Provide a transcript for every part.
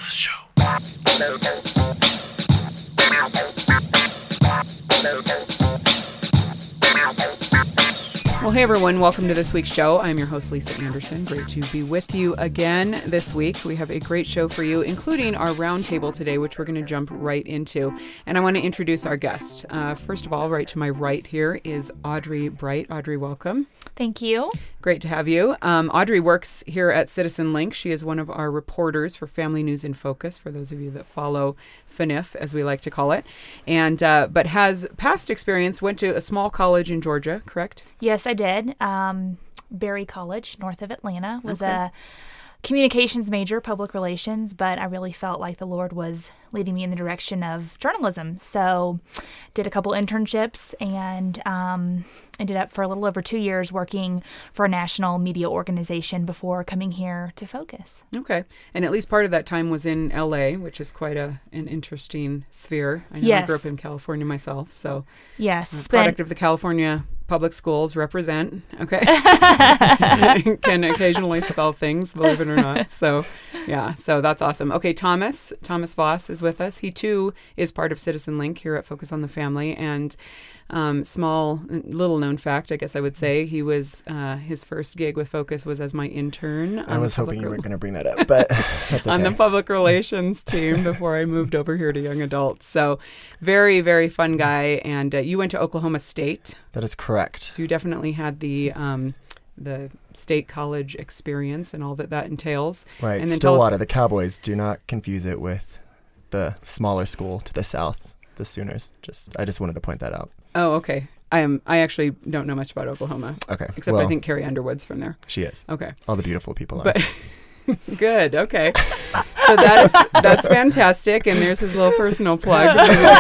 Show. Well, hey everyone, welcome to this week's show. I'm your host, Lisa Anderson. Great to be with you again this week. We have a great show for you, including our roundtable today, which we're going to jump right into. And I want to introduce our guest. First of all, right to my right here is Audrey Bright. Audrey, welcome. Thank you. Great to have you. Audrey works here at Citizen Link. She is one of our reporters for Family News in Focus, for those of you that follow FNIF, as we like to call it, and but has past experience, went to a small college in Georgia, correct? Yes, I did. Berry College, north of Atlanta, was a communications major, public relations, but I really felt like the Lord was leading me in the direction of journalism. So did a couple internships and ended up for a little over 2 years working for a national media organization before coming here to Focus. Okay. And at least part of that time was in L.A., which is quite an interesting sphere. I know I grew up in California myself, so yes, product of the California public schools represent, okay? Can occasionally spell things, believe it or not. So, yeah, so that's awesome. Okay, Thomas Voss is with us. He, too, is part of Citizen Link here at Focus on the Family. And little-known fact, I guess I would say, he was his first gig with Focus was as my intern. I was hoping you weren't going to bring that up, but that's okay. On the public relations team before I moved over here to young adults. So very, very fun guy. And you went to Oklahoma State. That is correct. So you definitely had the state college experience and all that entails. Right. And then Stillwater, the Cowboys. Do not confuse it with the smaller school to the south, the Sooners. I just wanted to point that out. Oh, okay. I actually don't know much about Oklahoma. Okay. Except I think Carrie Underwood's from there. She is. Okay. All the beautiful people are. Good. Okay. So that's fantastic. And there's his little personal plug.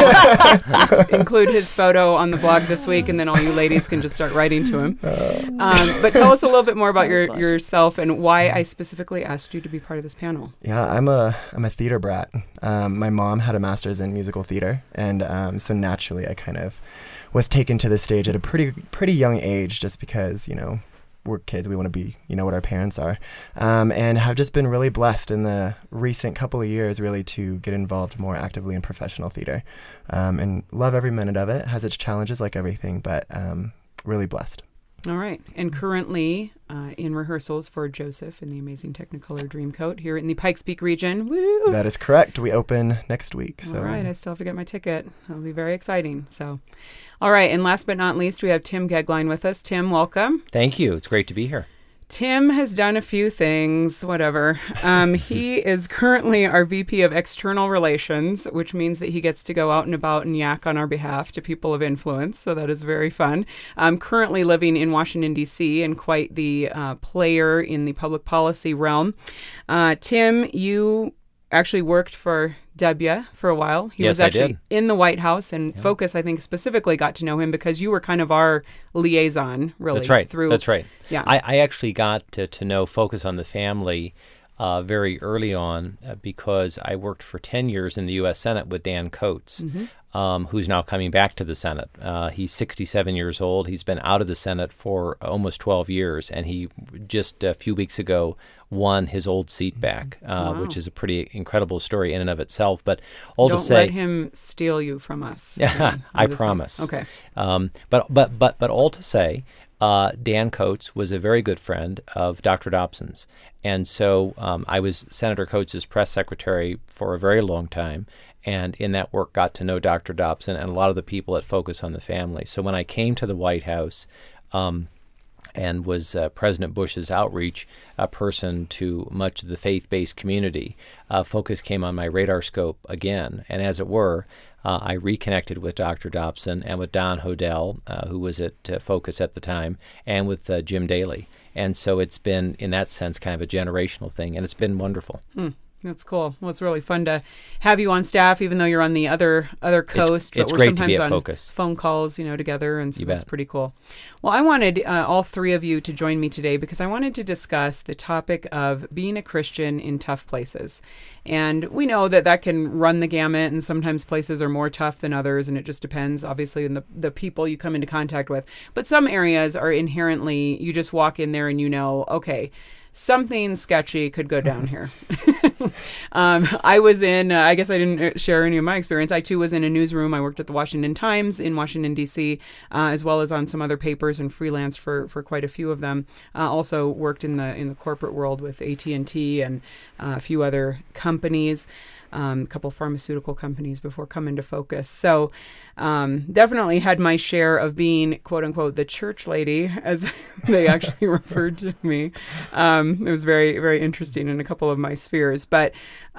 Include his photo on the blog this week, and then all you ladies can just start writing to him. But tell us a little bit more about yourself and why I specifically asked you to be part of this panel. Yeah, I'm a theater brat. My mom had a master's in musical theater, and so naturally I kind of was taken to the stage at a pretty young age, just because we're kids, we want to be, what our parents are, and have just been really blessed in the recent couple of years really to get involved more actively in professional theater, and love every minute of it. Has its challenges like everything, but really blessed. All right. And currently in rehearsals for Joseph in the Amazing Technicolor Dreamcoat here in the Pikes Peak region. Woo! That is correct. We open next week. So. All right. I still have to get my ticket. It'll be very exciting. So, all right. And last but not least, we have Tim Gegline with us. Tim, welcome. Thank you. It's great to be here. Tim has done a few things, whatever. He is currently our VP of External Relations, which means that he gets to go out and about and yak on our behalf to people of influence. So that is very fun. Currently living in Washington, D.C., and quite the player in the public policy realm. Tim, you actually worked for W for a while. He was actually in the White House, and Focus, I think, specifically got to know him because you were kind of our liaison, really. That's right. Through, That's right. Yeah. I actually got to know Focus on the Family very early on because I worked for 10 years in the U.S. Senate with Dan Coates, who's now coming back to the Senate. He's 67 years old. He's been out of the Senate for almost 12 years, and he just a few weeks ago won his old seat back, which is a pretty incredible story in and of itself. But all Don't to say, let him steal you from us. Yeah, I promise. Okay. But all to say, Dan Coates was a very good friend of Dr. Dobson's, and so I was Senator Coates' press secretary for a very long time. And in that work, got to know Dr. Dobson and a lot of the people at Focus on the Family. So when I came to the White House and was President Bush's outreach person to much of the faith-based community, Focus came on my radar scope again. And as it were, I reconnected with Dr. Dobson and with Don Hodel, who was at Focus at the time, and with Jim Daly. And so it's been, in that sense, kind of a generational thing, and it's been wonderful. That's cool. Well, it's really fun to have you on staff, even though you're on the other coast. It's but we're great sometimes to be at on Focus. Phone calls, together, and so You that's bet. pretty cool. Well, I wanted all three of you to join me today because I wanted to discuss the topic of being a Christian in tough places. And we know that can run the gamut, and sometimes places are more tough than others, and it just depends, obviously, on the people you come into contact with. But some areas are inherently, you just walk in there and okay, something sketchy could go down here. I was in, I guess I didn't share any of my experience. I too was in a newsroom. I worked at the Washington Times in Washington, D.C., as well as on some other papers and freelanced for quite a few of them. Also worked in the corporate world with AT&T and a few other companies. A couple pharmaceutical companies before coming to Focus. So definitely had my share of being, quote unquote, the church lady, as they actually referred to me. It was very, very interesting in a couple of my spheres. But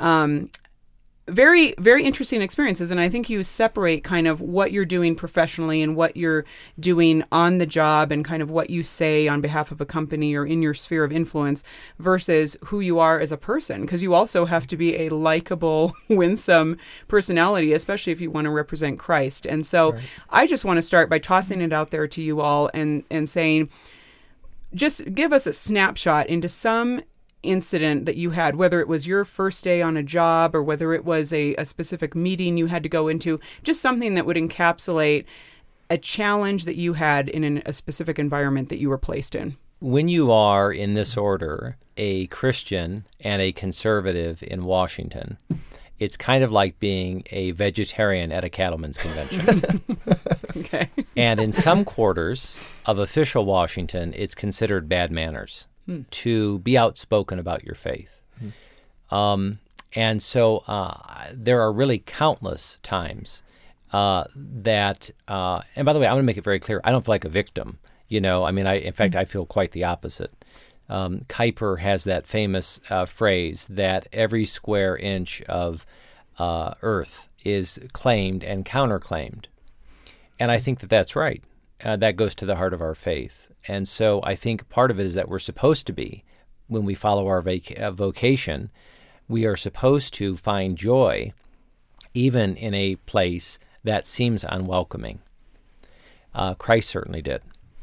very, very interesting experiences. And I think you separate kind of what you're doing professionally and what you're doing on the job and kind of what you say on behalf of a company or in your sphere of influence versus who you are as a person. Because you also have to be a likable, winsome personality, especially if you want to represent Christ. And so right. I just want to start by tossing it out there to you all and saying, just give us a snapshot into some incident that you had, whether it was your first day on a job or whether it was a specific meeting you had to go into, just something that would encapsulate a challenge that you had in a specific environment that you were placed in. When you are, in this order, a Christian and a conservative in Washington, it's kind of like being a vegetarian at a cattlemen's convention. Okay. And in some quarters of official Washington, it's considered bad manners to be outspoken about your faith. And so there are really countless times that, and by the way, I want to make it very clear, I don't feel like a victim. You know, I mean, in fact, I feel quite the opposite. Kuyper has that famous phrase that every square inch of earth is claimed and counterclaimed. And I think that that's right. That goes to the heart of our faith. And so I think part of it is that we're supposed to be, when we follow our vocation, we are supposed to find joy even in a place that seems unwelcoming. Christ certainly did.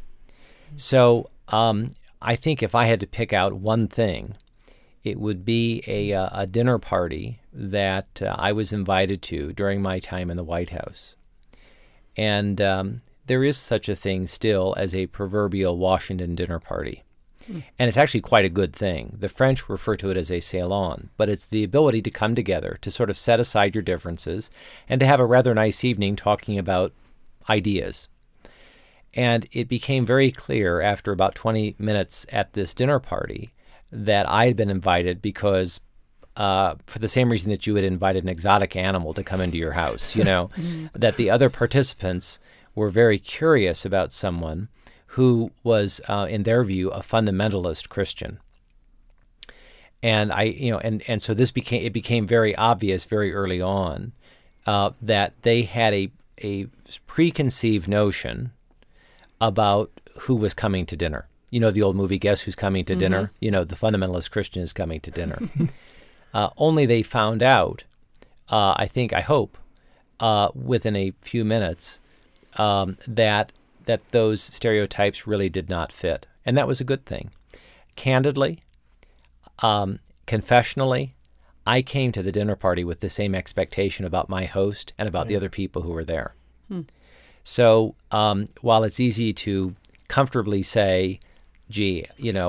So I think if I had to pick out one thing, it would be a dinner party that I was invited to during my time in the White House. And there is such a thing still as a proverbial Washington dinner party. And it's actually quite a good thing. The French refer to it as a salon, but it's the ability to come together, to sort of set aside your differences, and to have a rather nice evening talking about ideas. And it became very clear after about 20 minutes at this dinner party that I had been invited because for the same reason that you had invited an exotic animal to come into your house, you know, that the other participants were very curious about someone who was, in their view, a fundamentalist Christian. And and so it became very obvious very early on that they had a preconceived notion about who was coming to dinner. You know the old movie, Guess Who's Coming to Dinner? You know, the fundamentalist Christian is coming to dinner. Only they found out, I hope, within a few minutes, that those stereotypes really did not fit. And that was a good thing. Candidly, confessionally, I came to the dinner party with the same expectation about my host and about the other people who were there. So while it's easy to comfortably say, gee,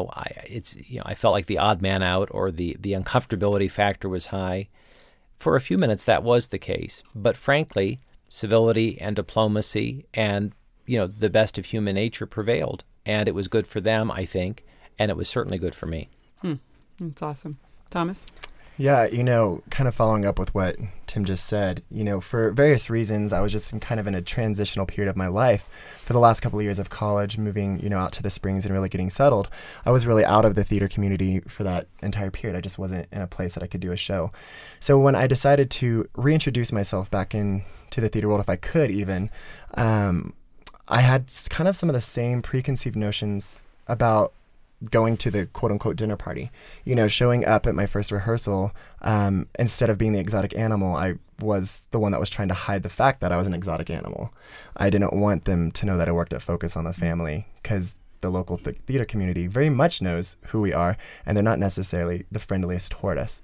I felt like the odd man out or the uncomfortability factor was high, for a few minutes that was the case. But frankly, civility and diplomacy and, the best of human nature prevailed. And it was good for them, I think, and it was certainly good for me. That's awesome. Thomas? Yeah, kind of following up with what Tim just said, for various reasons, I was just kind of in a transitional period of my life. For the last couple of years of college, moving, out to the Springs and really getting settled, I was really out of the theater community for that entire period. I just wasn't in a place that I could do a show. So when I decided to reintroduce myself back into the theater world, if I could even, I had kind of some of the same preconceived notions about going to the quote-unquote dinner party. Showing up at my first rehearsal, instead of being the exotic animal, I was the one that was trying to hide the fact that I was an exotic animal. I didn't want them to know that I worked at Focus on the Family, because the local theater community very much knows who we are, and they're not necessarily the friendliest toward us.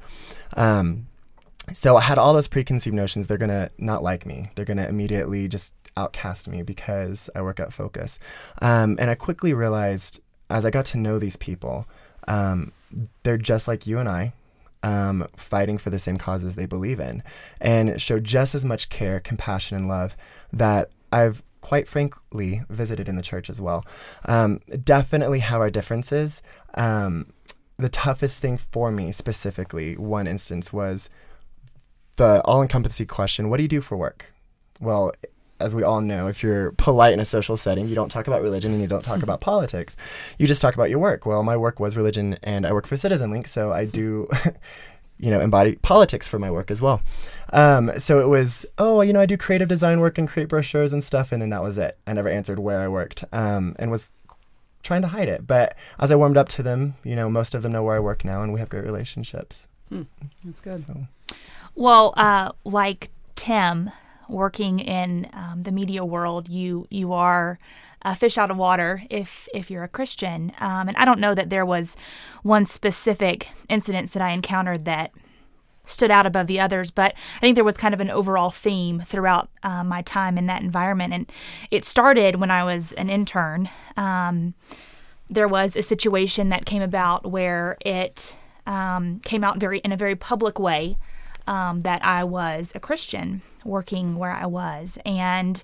So I had all those preconceived notions. They're going to not like me. They're going to immediately just outcast me because I work at Focus. And I quickly realized, as I got to know these people, they're just like you and I, fighting for the same causes they believe in, and show just as much care, compassion, and love that I've quite frankly visited in the church as well. Definitely have our differences. The toughest thing for me specifically, one instance, was the all-encompassing question, what do you do for work? Well, as we all know, if you're polite in a social setting, you don't talk about religion and you don't talk about politics. You just talk about your work. Well, my work was religion, and I work for CitizenLink, so I do, embody politics for my work as well. So it was, I do creative design work and create brochures and stuff, and then that was it. I never answered where I worked, and was trying to hide it. But as I warmed up to them, most of them know where I work now, and we have great relationships. That's good. So. Well, like Tim, working in the media world, you are a fish out of water if you're a Christian. And I don't know that there was one specific incident that I encountered that stood out above the others, but I think there was kind of an overall theme throughout my time in that environment. And it started when I was an intern. There was a situation that came about where it came out in a very public way that I was a Christian working where I was. And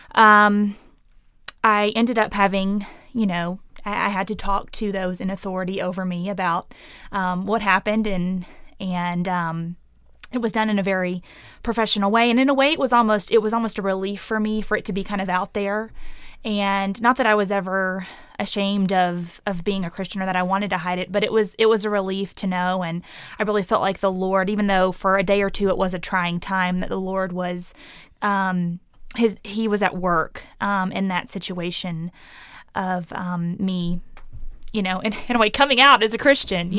I ended up having, I had to talk to those in authority over me about what happened, and it was done in a very professional way. And in a way, it was almost a relief for me for it to be kind of out there. And not that I was ever ashamed of being a Christian or that I wanted to hide it, but it was a relief to know. And I really felt like the Lord, even though for a day or two it was a trying time, that the Lord was, he was at work in that situation of me, in a way coming out as a Christian,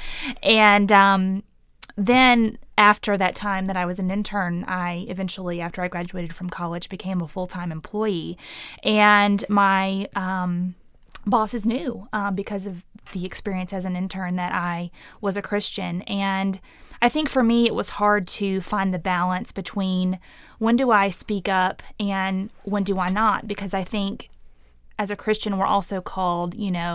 and then after that time that I was an intern, I eventually, after I graduated from college, became a full-time employee. And my bosses knew because of the experience as an intern that I was a Christian. And I think for me, it was hard to find the balance between when do I speak up and when do I not? Because I think as a Christian, we're also called,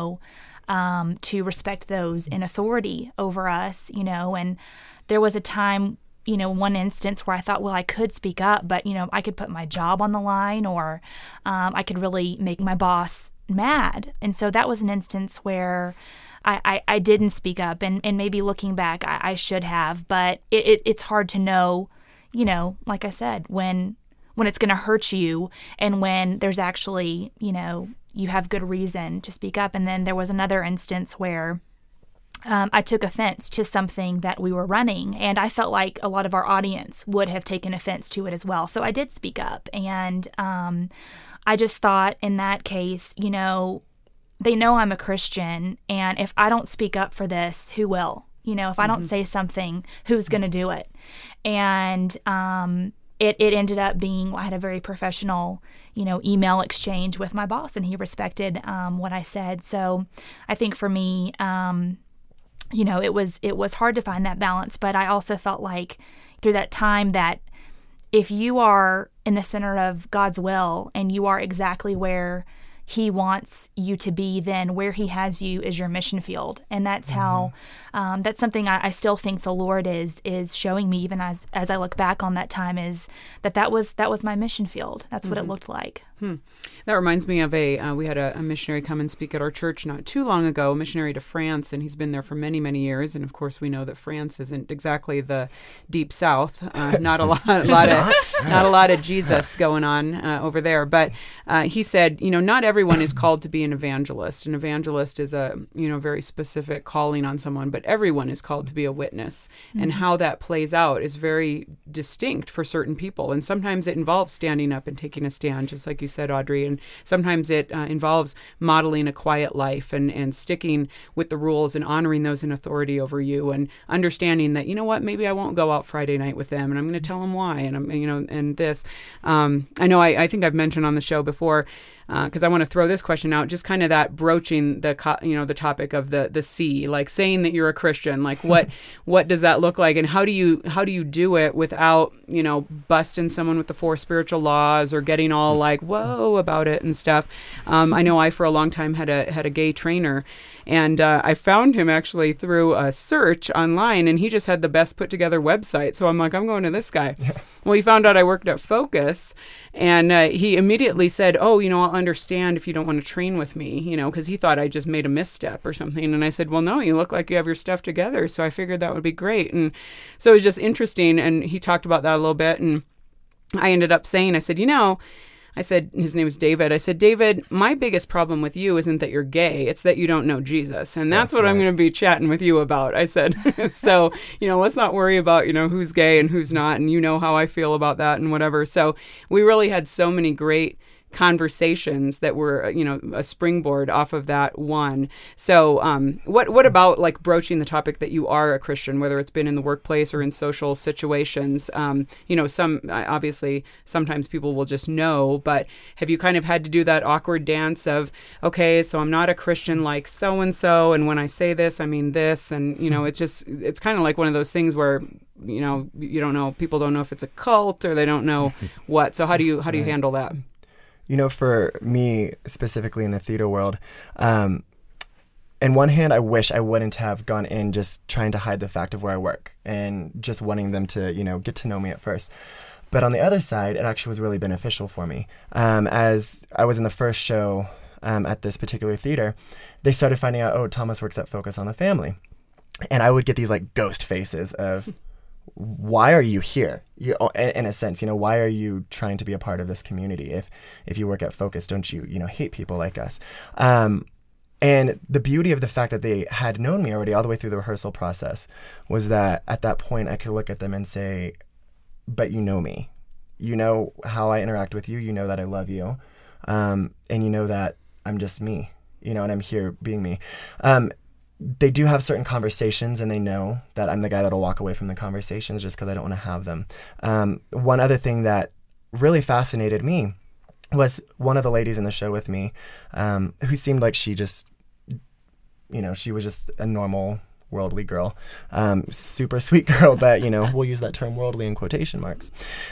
to respect those in authority over us, and there was a time, one instance where I thought, well, I could speak up, but, I could put my job on the line, or I could really make my boss mad. And so that was an instance where I didn't speak up, and maybe looking back, I should have, but it's hard to know, like I said, when it's going to hurt you and when there's actually, you have good reason to speak up. And then there was another instance where I took offense to something that we were running, and I felt like a lot of our audience would have taken offense to it as well. So I did speak up, and I just thought in that case, they know I'm a Christian, and if I don't speak up for this, who will? If I don't say something, who's going to do it? And it ended up being, I had a very professional, email exchange with my boss, and he respected what I said. So I think for me, it was hard to find that balance, but I also felt like through that time that if you are in the center of God's will and you are exactly where He wants you to be, then where He has you is your mission field. And that's how, that's something I still think the Lord is showing me, even as I look back on that time, is that was my mission field. That's what it looked like. That reminds me of we had a missionary come and speak at our church not too long ago, a missionary to France, and he's been there for many, many years. And of course, we know that France isn't exactly the deep South. Not a lot of Jesus going on over there. But he said, not everyone is called to be an evangelist. An evangelist is a very specific calling on someone, but everyone is called to be a witness. And how that plays out is very distinct for certain people. And sometimes it involves standing up and taking a stand, just like you said, Audrey. And sometimes it involves modeling a quiet life and sticking with the rules and honoring those in authority over you, and understanding that, maybe I won't go out Friday night with them, and I'm going to tell them why. And I'm, and this, I know I think I've mentioned on the show before, because I want to throw this question out, just kind of that broaching the topic of the C, like saying that you're a Christian, like what does that look like, and how do you do it without busting someone with the 4 spiritual laws or getting all like whoa about it and stuff. I know I for a long time had a gay trainer. And I found him actually through a search online, and he just had the best put together website. So I'm like, I'm going to this guy. Yeah. Well, he found out I worked at Focus, and he immediately said, oh, I'll understand if you don't want to train with me, because he thought I just made a misstep or something. And I said, well, no, you look like you have your stuff together. So I figured that would be great. And so it was just interesting. And he talked about that a little bit. And I ended up saying, I said, his name is David. I said, David, my biggest problem with you isn't that you're gay. It's that you don't know Jesus. And that's what I'm going to be chatting with you about. I said, so, let's not worry about, who's gay and who's not. And you know how I feel about that and whatever. So we really had so many great conversations that were, a springboard off of that one. So what about like broaching the topic that you are a Christian, whether it's been in the workplace or in social situations? Obviously sometimes people will just know, but have you kind of had to do that awkward dance of, okay, so I'm not a Christian like so-and-so, and when I say this, I mean this, and, it's kind of like one of those things where, you don't know, people don't know if it's a cult or they don't know what. So how do you handle that? For me, specifically in the theater world, on one hand, I wish I wouldn't have gone in just trying to hide the fact of where I work and just wanting them to, get to know me at first. But on the other side, it actually was really beneficial for me. As I was in the first show at this particular theater, they started finding out, oh, Thomas works at Focus on the Family. And I would get these like ghost faces of, why are you here? In a sense, why are you trying to be a part of this community? If you work at Focus, don't you, hate people like us? And the beauty of the fact that they had known me already all the way through the rehearsal process was that at that point I could look at them and say, but you know me. You know how I interact with you. You know that I love you. And you know that I'm just me, and I'm here being me. They do have certain conversations, and they know that I'm the guy that'll walk away from the conversations just because I don't want to have them. One other thing that really fascinated me was one of the ladies in the show with me, who seemed like she just, she was just a normal worldly girl, super sweet girl, but, we'll use that term worldly in quotation marks.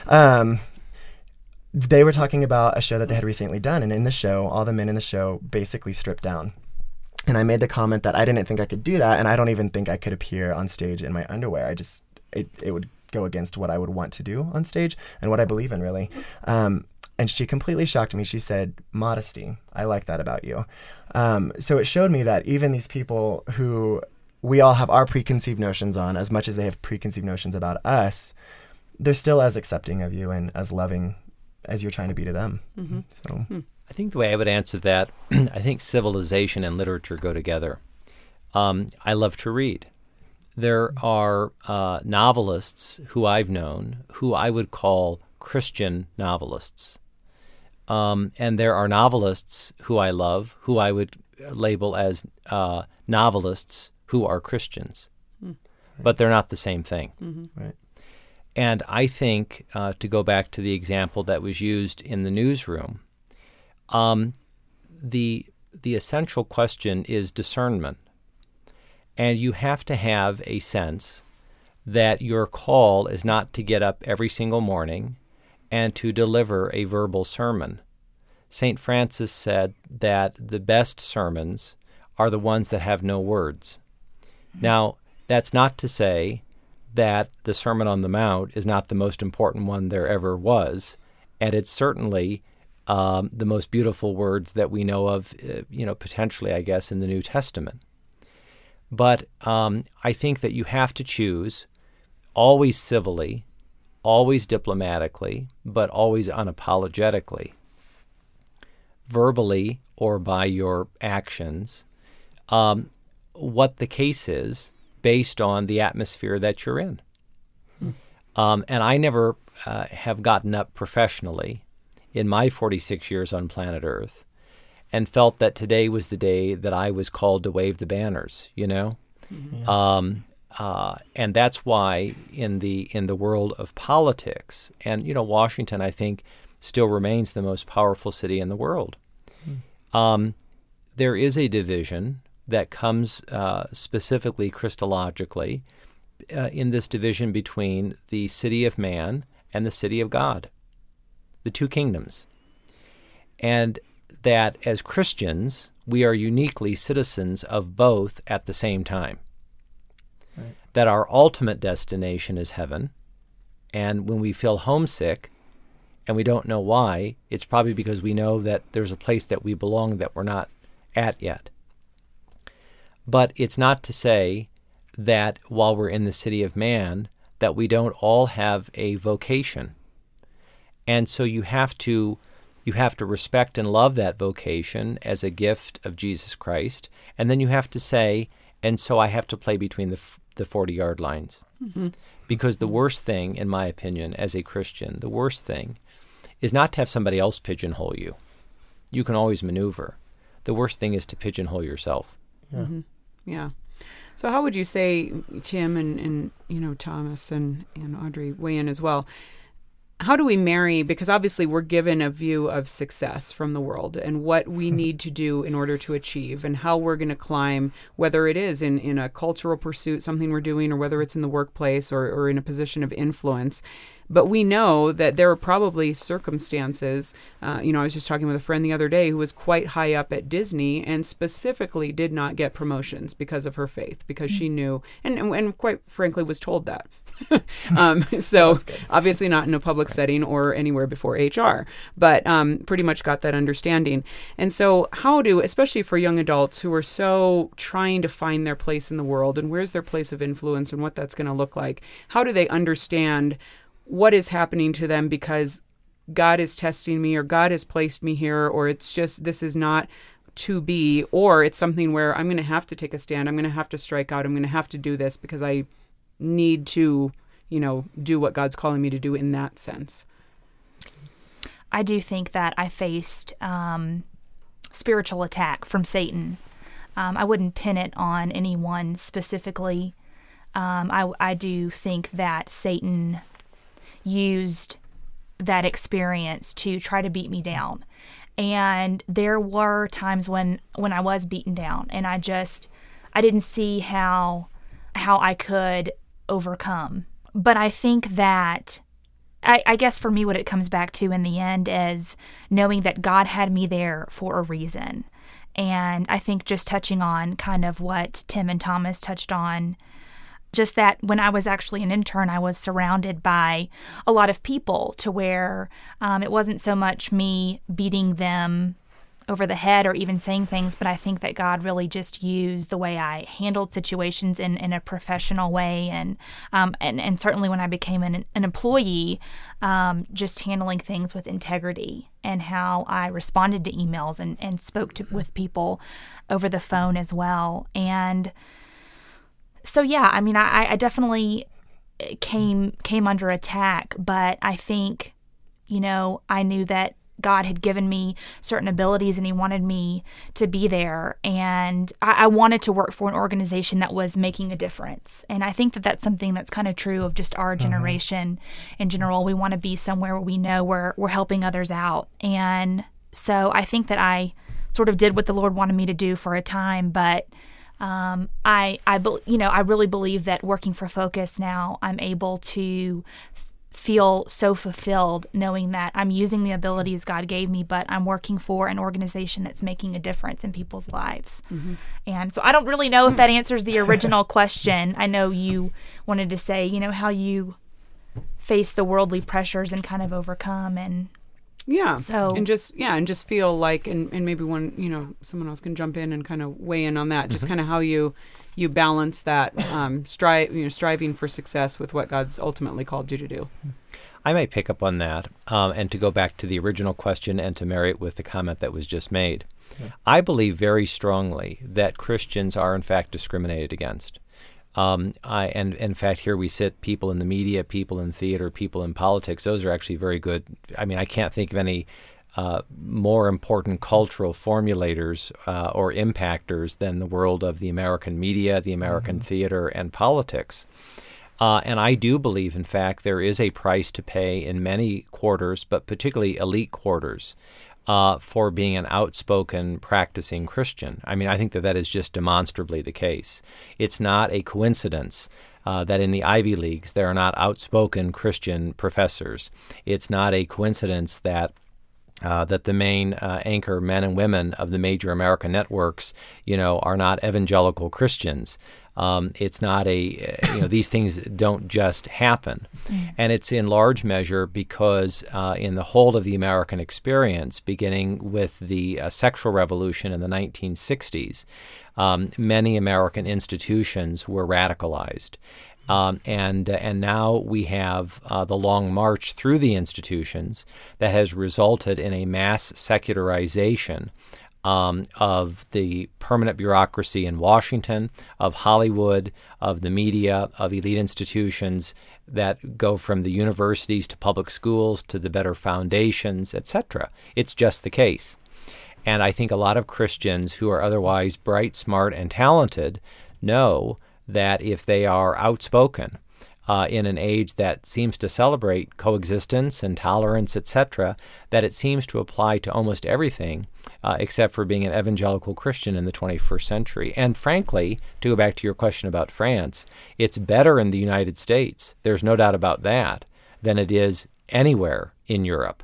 They were talking about a show that they had recently done, and in the show, all the men in the show basically stripped down. And I made the comment that I didn't think I could do that, and I don't even think I could appear on stage in my underwear. It would go against what I would want to do on stage and what I believe in, really. And she completely shocked me. She said, modesty. I like that about you. So it showed me that even these people who we all have our preconceived notions on, as much as they have preconceived notions about us, they're still as accepting of you and as loving as you're trying to be to them. Mm-hmm. So. I think the way I would answer that, I think civilization and literature go together. I love to read. There are novelists who I've known who I would call Christian novelists. And there are novelists who I love who I would label as novelists who are Christians. Mm. But they're not the same thing. Mm-hmm. Right. And I think, to go back to the example that was used in the newsroom, the essential question is discernment. And you have to have a sense that your call is not to get up every single morning and to deliver a verbal sermon. St. Francis said that the best sermons are the ones that have no words. Now, that's not to say that the Sermon on the Mount is not the most important one there ever was, and it's certainly the most beautiful words that we know of, potentially, I guess, in the New Testament. But I think that you have to choose, always civilly, always diplomatically, but always unapologetically, verbally or by your actions, what the case is based on the atmosphere that you're in. And I never have gotten up professionally in my 46 years on planet Earth and felt that today was the day that I was called to wave the banners, Mm-hmm. And that's why in the world of politics, and Washington, I think, still remains the most powerful city in the world. There is a division that comes specifically Christologically in this division between the city of man and the city of God, the two kingdoms. And that as Christians, we are uniquely citizens of both at the same time. Right. That our ultimate destination is heaven, and when we feel homesick and we don't know why, it's probably because we know that there's a place that we belong that we're not at yet. But it's not to say that while we're in the city of man, that we don't all have a vocation. And so you have to respect and love that vocation as a gift of Jesus Christ. And then you have to say, and so I have to play between the 40-yard lines. Mm-hmm. Because the worst thing, in my opinion, as a Christian, the worst thing is not to have somebody else pigeonhole you. You can always maneuver. The worst thing is to pigeonhole yourself. Yeah. Mm-hmm. Yeah. So how would you say, Tim and Thomas and Audrey weigh in as well, how do we marry, because obviously we're given a view of success from the world and what we need to do in order to achieve and how we're going to climb, whether it is in a cultural pursuit, something we're doing, or whether it's in the workplace or in a position of influence. But we know that there are probably circumstances. I was just talking with a friend the other day who was quite high up at Disney and specifically did not get promotions because of her faith, because she knew and quite frankly was told that. So obviously not in a public setting or anywhere before HR, but pretty much got that understanding. And so how do, especially for young adults who are so trying to find their place in the world and where's their place of influence and what that's going to look like, how do they understand what is happening to them because God is testing me or God has placed me here, or it's just this is not to be, or it's something where I'm going to have to take a stand, I'm going to have to strike out, I'm going to have to do this because I need to, do what God's calling me to do in that sense? I do think that I faced spiritual attack from Satan. I wouldn't pin it on anyone specifically. I do think that Satan used that experience to try to beat me down. And there were times when I was beaten down and I didn't see how I could overcome. But I think that, I guess for me what it comes back to in the end is knowing that God had me there for a reason. And I think just touching on kind of what Tim and Thomas touched on, just that when I was actually an intern, I was surrounded by a lot of people to where it wasn't so much me beating them over the head or even saying things, but I think that God really just used the way I handled situations in a professional way, and certainly when I became an employee, just handling things with integrity and how I responded to emails and spoke with people over the phone as well. And so, yeah, I mean, I definitely came under attack, but I think, I knew that God had given me certain abilities and he wanted me to be there. And I wanted to work for an organization that was making a difference. And I think that that's something that's kind of true of just our generation in general. We want to be somewhere where we know we're helping others out. And so I think that I sort of did what the Lord wanted me to do for a time, but I really believe that working for Focus now, I'm able to feel so fulfilled knowing that I'm using the abilities God gave me, but I'm working for an organization that's making a difference in people's lives. Mm-hmm. And so I don't really know if that answers the original question. I know you wanted to say, how you face the worldly pressures and kind of overcome and just feel like, and maybe when, someone else can jump in and kind of weigh in on that, just kind of how you balance that striving for success with what God's ultimately called you to do. I might pick up on that and to go back to the original question and to marry it with the comment that was just made. Yeah. I believe very strongly that Christians are in fact discriminated against. And in fact, here we sit, people in the media, people in theater, people in politics. Those are actually very good. I mean, I can't think of any more important cultural formulators or impactors than the world of the American media, the American theater, and politics. And I do believe, in fact, there is a price to pay in many quarters, but particularly elite quarters, for being an outspoken practicing Christian. I mean, I think that is just demonstrably the case. It's not a coincidence that in the Ivy Leagues there are not outspoken Christian professors. It's not a coincidence that the main anchor men and women of the major American networks, are not evangelical Christians. It's not these things don't just happen. And it's in large measure because in the whole of the American experience, beginning with the sexual revolution in the 1960s, many American institutions were radicalized. And now we have the long march through the institutions that has resulted in a mass secularization of the permanent bureaucracy in Washington, of Hollywood, of the media, of elite institutions that go from the universities to public schools to the better foundations, etc. It's just the case. And I think a lot of Christians who are otherwise bright, smart, and talented know that if they are outspoken in an age that seems to celebrate coexistence and tolerance, etc., that it seems to apply to almost everything except for being an evangelical Christian in the 21st century. And frankly, to go back to your question about France, it's better in the United States, there's no doubt about that, than it is anywhere in Europe.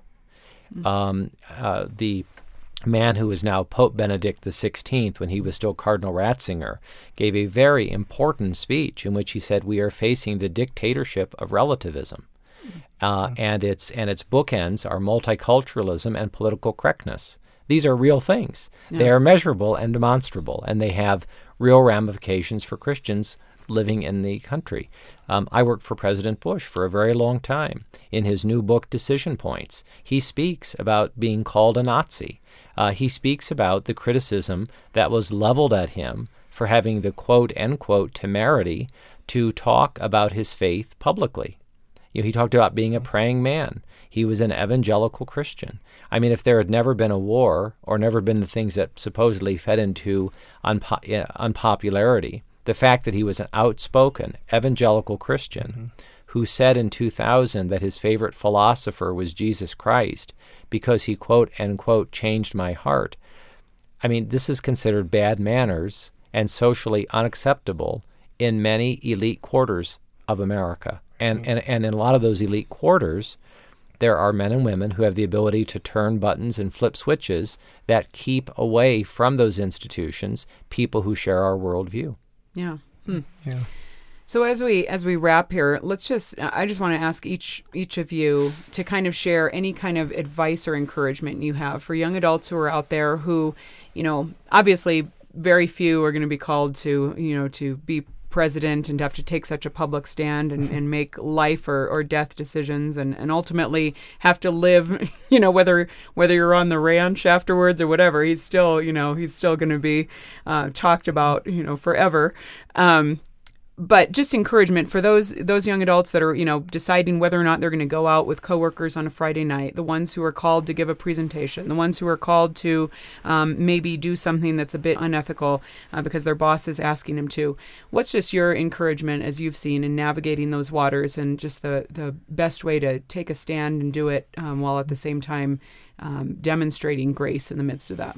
The man who is now Pope Benedict XVI, when he was still Cardinal Ratzinger, gave a very important speech in which he said we are facing the dictatorship of relativism. And its bookends are multiculturalism and political correctness. These are real things. Yeah. They are measurable and demonstrable, and they have real ramifications for Christians living in the country. I worked for President Bush for a very long time. In his new book, Decision Points, he speaks about being called a Nazi. He speaks about the criticism that was leveled at him for having the quote-unquote temerity to talk about his faith publicly. He talked about being a praying man. He was an evangelical Christian. I mean, if there had never been a war or never been the things that supposedly fed into unpopularity, the fact that he was an outspoken evangelical Christian who said in 2000 that his favorite philosopher was Jesus Christ because he, quote-unquote, changed my heart. I mean, this is considered bad manners and socially unacceptable in many elite quarters of America. And in a lot of those elite quarters, there are men and women who have the ability to turn buttons and flip switches that keep away from those institutions people who share our worldview. Yeah. Yeah. So as we wrap here, I just want to ask each of you to kind of share any kind of advice or encouragement you have for young adults who are out there who, obviously very few are going to be called to be president and have to take such a public stand and make life or death decisions and ultimately have to live, whether you're on the ranch afterwards or whatever, he's still going to be talked about, forever. But just encouragement for those young adults that are, deciding whether or not they're going to go out with coworkers on a Friday night, the ones who are called to give a presentation, the ones who are called to maybe do something that's a bit unethical because their boss is asking them to. What's just your encouragement as you've seen in navigating those waters and just the best way to take a stand and do it while at the same time demonstrating grace in the midst of that?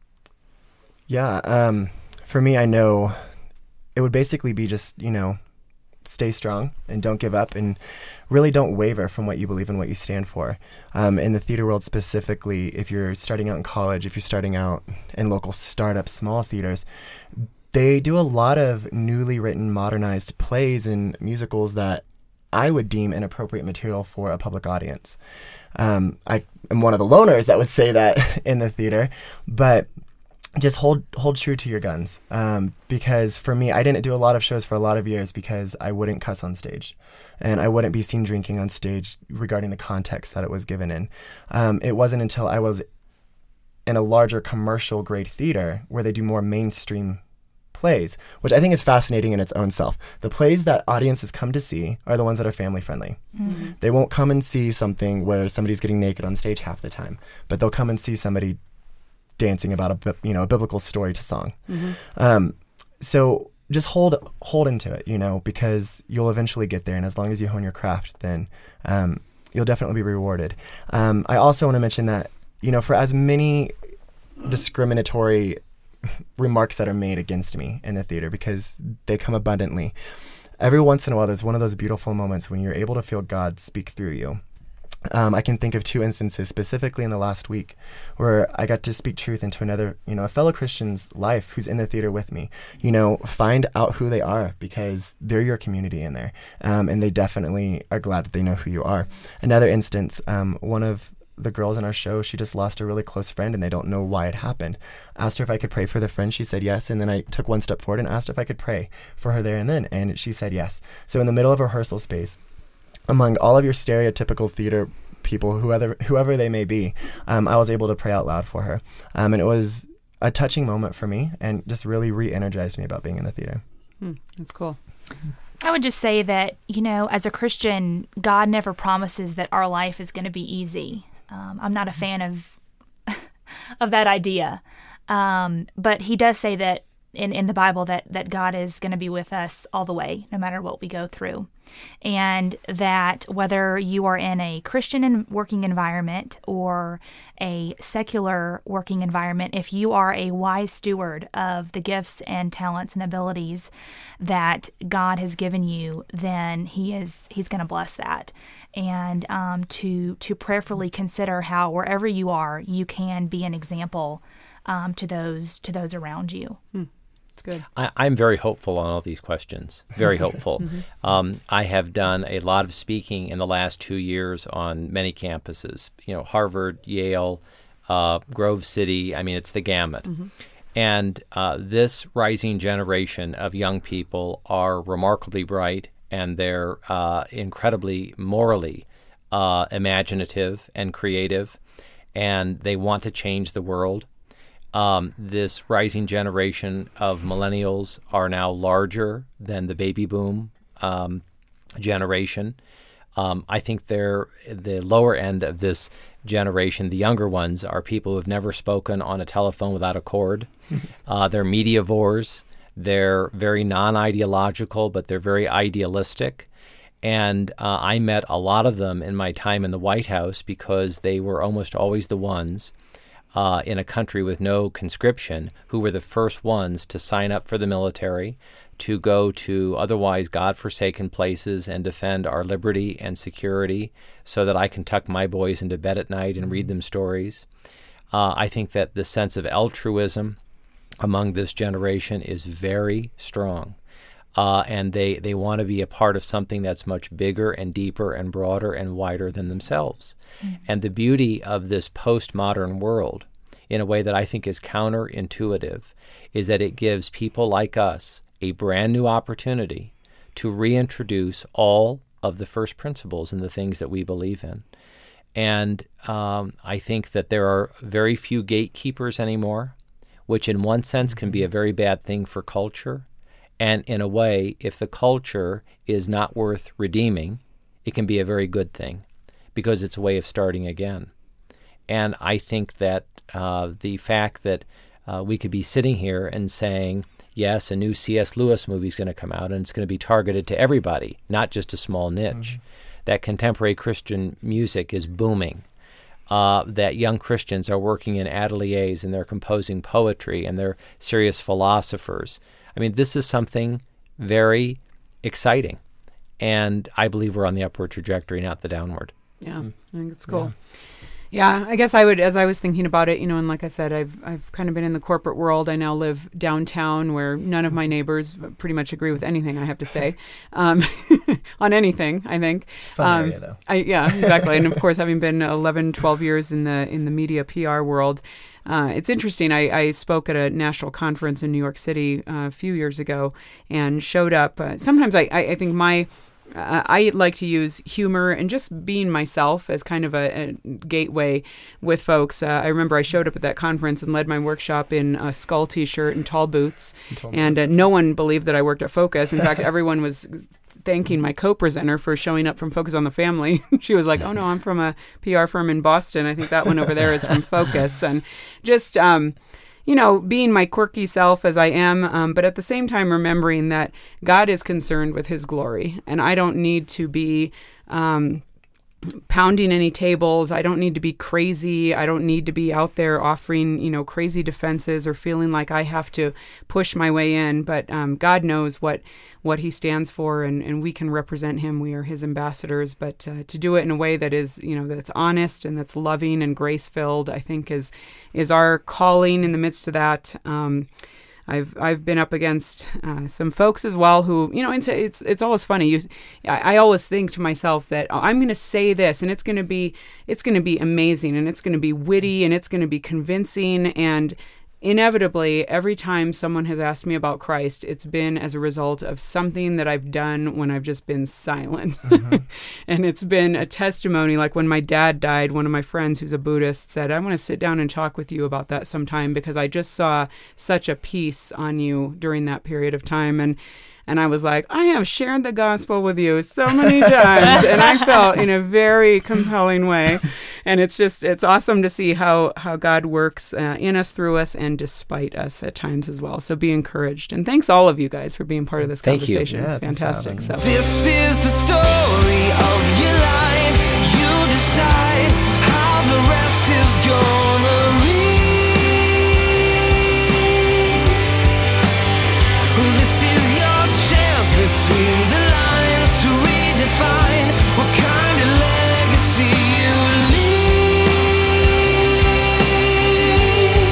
Yeah, for me, I know it would basically be just, stay strong and don't give up and really don't waver from what you believe and what you stand for. In the theater world specifically, if you're starting out in college, if you're starting out in local startup small theaters, they do a lot of newly written modernized plays and musicals that I would deem inappropriate material for a public audience. I am one of the loners that would say that in the theater, but just hold true to your guns. Because for me, I didn't do a lot of shows for a lot of years because I wouldn't cuss on stage. And I wouldn't be seen drinking on stage regarding the context that it was given in. It wasn't until I was in a larger commercial grade theater where they do more mainstream plays, which I think is fascinating in its own self. The plays that audiences come to see are the ones that are family friendly. Mm-hmm. They won't come and see something where somebody's getting naked on stage half the time, but they'll come and see somebody dancing about a biblical story to song. Mm-hmm. So just hold into it, because you'll eventually get there. And as long as you hone your craft, then you'll definitely be rewarded. I also want to mention that for as many discriminatory remarks that are made against me in the theater, because they come abundantly, every once in a while there's one of those beautiful moments when you're able to feel God speak through you. I can think of 2 instances specifically in the last week where I got to speak truth into another, a fellow Christian's life who's in the theater with me. Find out who they are, because they're your community in there, and they definitely are glad that they know who you are. Another instance, one of the girls in our show, she just lost a really close friend and they don't know why it happened. Asked her if I could pray for the friend. She said yes. And then I took one step forward and asked if I could pray for her there and then. And she said yes. So in the middle of a rehearsal space, among all of your stereotypical theater people, whoever they may be, I was able to pray out loud for her. And it was a touching moment for me and just really re-energized me about being in the theater. That's cool. I would just say that, as a Christian, God never promises that our life is going to be easy. I'm not a fan of that idea. But he does say that in the Bible that God is going to be with us all the way, no matter what we go through. And that whether you are in a Christian working environment or a secular working environment, if you are a wise steward of the gifts and talents and abilities that God has given you, then he's going to bless that. And to prayerfully consider how wherever you are, you can be an example to those around you. That's good. I'm very hopeful on all these questions. Very hopeful. I have done a lot of speaking in the last 2 years on many campuses. Harvard, Yale, Grove City. I mean, it's the gamut. And this rising generation of young people are remarkably bright, and they're incredibly morally imaginative and creative, and they want to change the world. This rising generation of millennials are now larger than the baby boom generation. I think they're the lower end of this generation. The younger ones are people who have never spoken on a telephone without a cord. They're mediavores. They're very non-ideological, but they're very idealistic. And I met a lot of them in my time in the White House because they were almost always the ones in a country with no conscription who were the first ones to sign up for the military, to go to otherwise God-forsaken places and defend our liberty and security so that I can tuck my boys into bed at night and read them stories. I think that the sense of altruism among this generation is very strong. And they want to be a part of something that's much bigger and deeper and broader and wider than themselves. And the beauty of this postmodern world, in a way that I think is counterintuitive, is that it gives people like us a brand new opportunity to reintroduce all of the first principles and the things that we believe in. And I think that there are very few gatekeepers anymore, which in one sense can be a very bad thing for culture. And in a way, if the culture is not worth redeeming, it can be a very good thing because it's a way of starting again. And I think that the fact that we could be sitting here and saying, yes, a new C.S. Lewis movie is going to come out and it's going to be targeted to everybody, not just a small niche, that contemporary Christian music is booming, that young Christians are working in ateliers and they're composing poetry and they're serious philosophers. I mean, this is something very exciting, and I believe we're on the upward trajectory, not the downward. Yeah, I think it's cool. Yeah, I guess I would, as I was thinking about it, and like I said, I've kind of been in the corporate world. I now live downtown where none of my neighbors pretty much agree with anything I have to say on anything, I think. It's a fun area, though. Yeah, exactly. And of course, having been 11, 12 years in the media PR world, it's interesting. I spoke at a national conference in New York City a few years ago and showed up. Sometimes I think I like to use humor and just being myself as kind of a gateway with folks. I remember I showed up at that conference and led my workshop in a skull T-shirt and tall boots, and no one believed that I worked at Focus. In fact, everyone was thanking my co-presenter for showing up from Focus on the Family. She was like, oh no, I'm from a PR firm in Boston. I think that one over there is from Focus. And just, being my quirky self as I am, but at the same time remembering that God is concerned with his glory. And I don't need to be pounding any tables. I don't need to be crazy. I don't need to be out there offering, crazy defenses or feeling like I have to push my way in. But God knows what he stands for, and we can represent him. We are his ambassadors. But to do it in a way that is, that's honest and that's loving and grace-filled, I think is our calling in the midst of that. I've been up against some folks as well who, it's always funny. I always think to myself that I'm going to say this and it's going to be amazing and it's going to be witty and it's going to be convincing, and inevitably, every time someone has asked me about Christ, it's been as a result of something that I've done when I've just been silent. And it's been a testimony. Like when my dad died, one of my friends who's a Buddhist said, I want to sit down and talk with you about that sometime because I just saw such a peace on you during that period of time. And I was like, I have shared the gospel with you so many times. And I felt in a very compelling way. And it's awesome to see how God works in us, through us, and despite us at times as well. So be encouraged. And thanks all of you guys for being part of this conversation. Yeah, fantastic. So this is the story of your life. You decide how the rest is gonna read. This is your chance between the lines to redefine what kind of legacy you leave.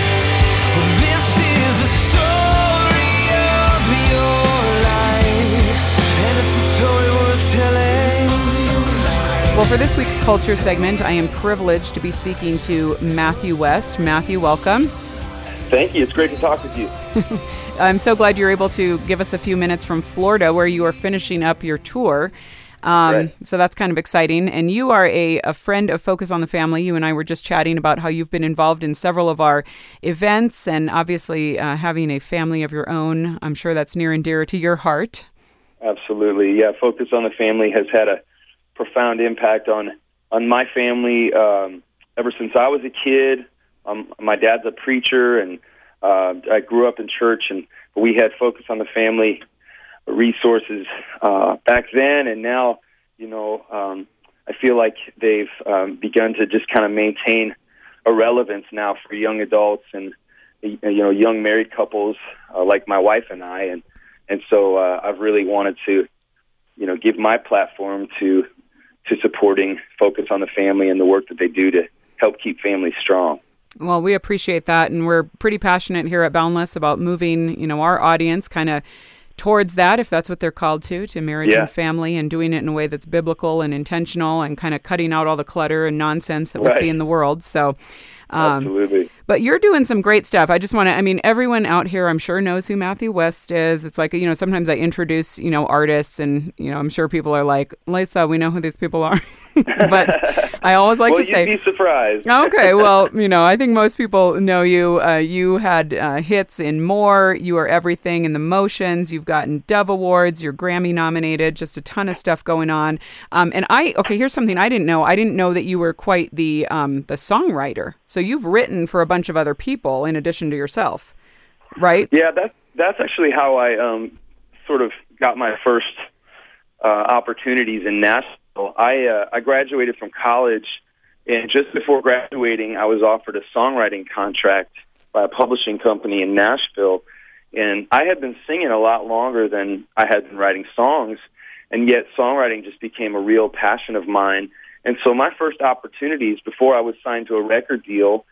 This is the story of your life, and it's a story worth telling. Well, for this week's Culture segment, I am privileged to be speaking to Matthew West. Matthew, welcome. Thank you. It's great to talk with you. I'm so glad you're able to give us a few minutes from Florida, where you are finishing up your tour. Right. So that's kind of exciting. And you are a friend of Focus on the Family. You and I were just chatting about how you've been involved in several of our events, and obviously having a family of your own. I'm sure that's near and dear to your heart. Absolutely. Yeah, Focus on the Family has had a profound impact on my family ever since I was a kid. My dad's a preacher, and I grew up in church, and we had Focus on the Family resources back then, and now, I feel like they've begun to just kind of maintain a relevance now for young adults and young married couples like my wife and I, and so I've really wanted to give my platform to supporting Focus on the Family and the work that they do to help keep families strong. Well, we appreciate that, and we're pretty passionate here at Boundless about moving, our audience kind of towards that, if that's what they're called to marriage and family, and doing it in a way that's biblical and intentional, and kind of cutting out all the clutter and nonsense that we see in the world. So, absolutely. But you're doing some great stuff. I just want to, everyone out here, I'm sure, knows who Matthew West is. It's like, sometimes I introduce, artists, and, I'm sure people are like, Lisa, we know who these people are. But I always like to say, you'd be surprised. Okay, well, I think most people know you. You had hits in More. You Are Everything in the Motions. You've gotten Dove Awards. You're Grammy nominated. Just a ton of stuff going on. And here's something I didn't know. I didn't know that you were quite the songwriter. So you've written for a bunch of other people in addition to yourself, right? Yeah, that's actually how I sort of got my first opportunities in Nashville. I graduated from college, and just before graduating, I was offered a songwriting contract by a publishing company in Nashville. And I had been singing a lot longer than I had been writing songs, and yet songwriting just became a real passion of mine. And so my first opportunities, before I was signed to a record deal,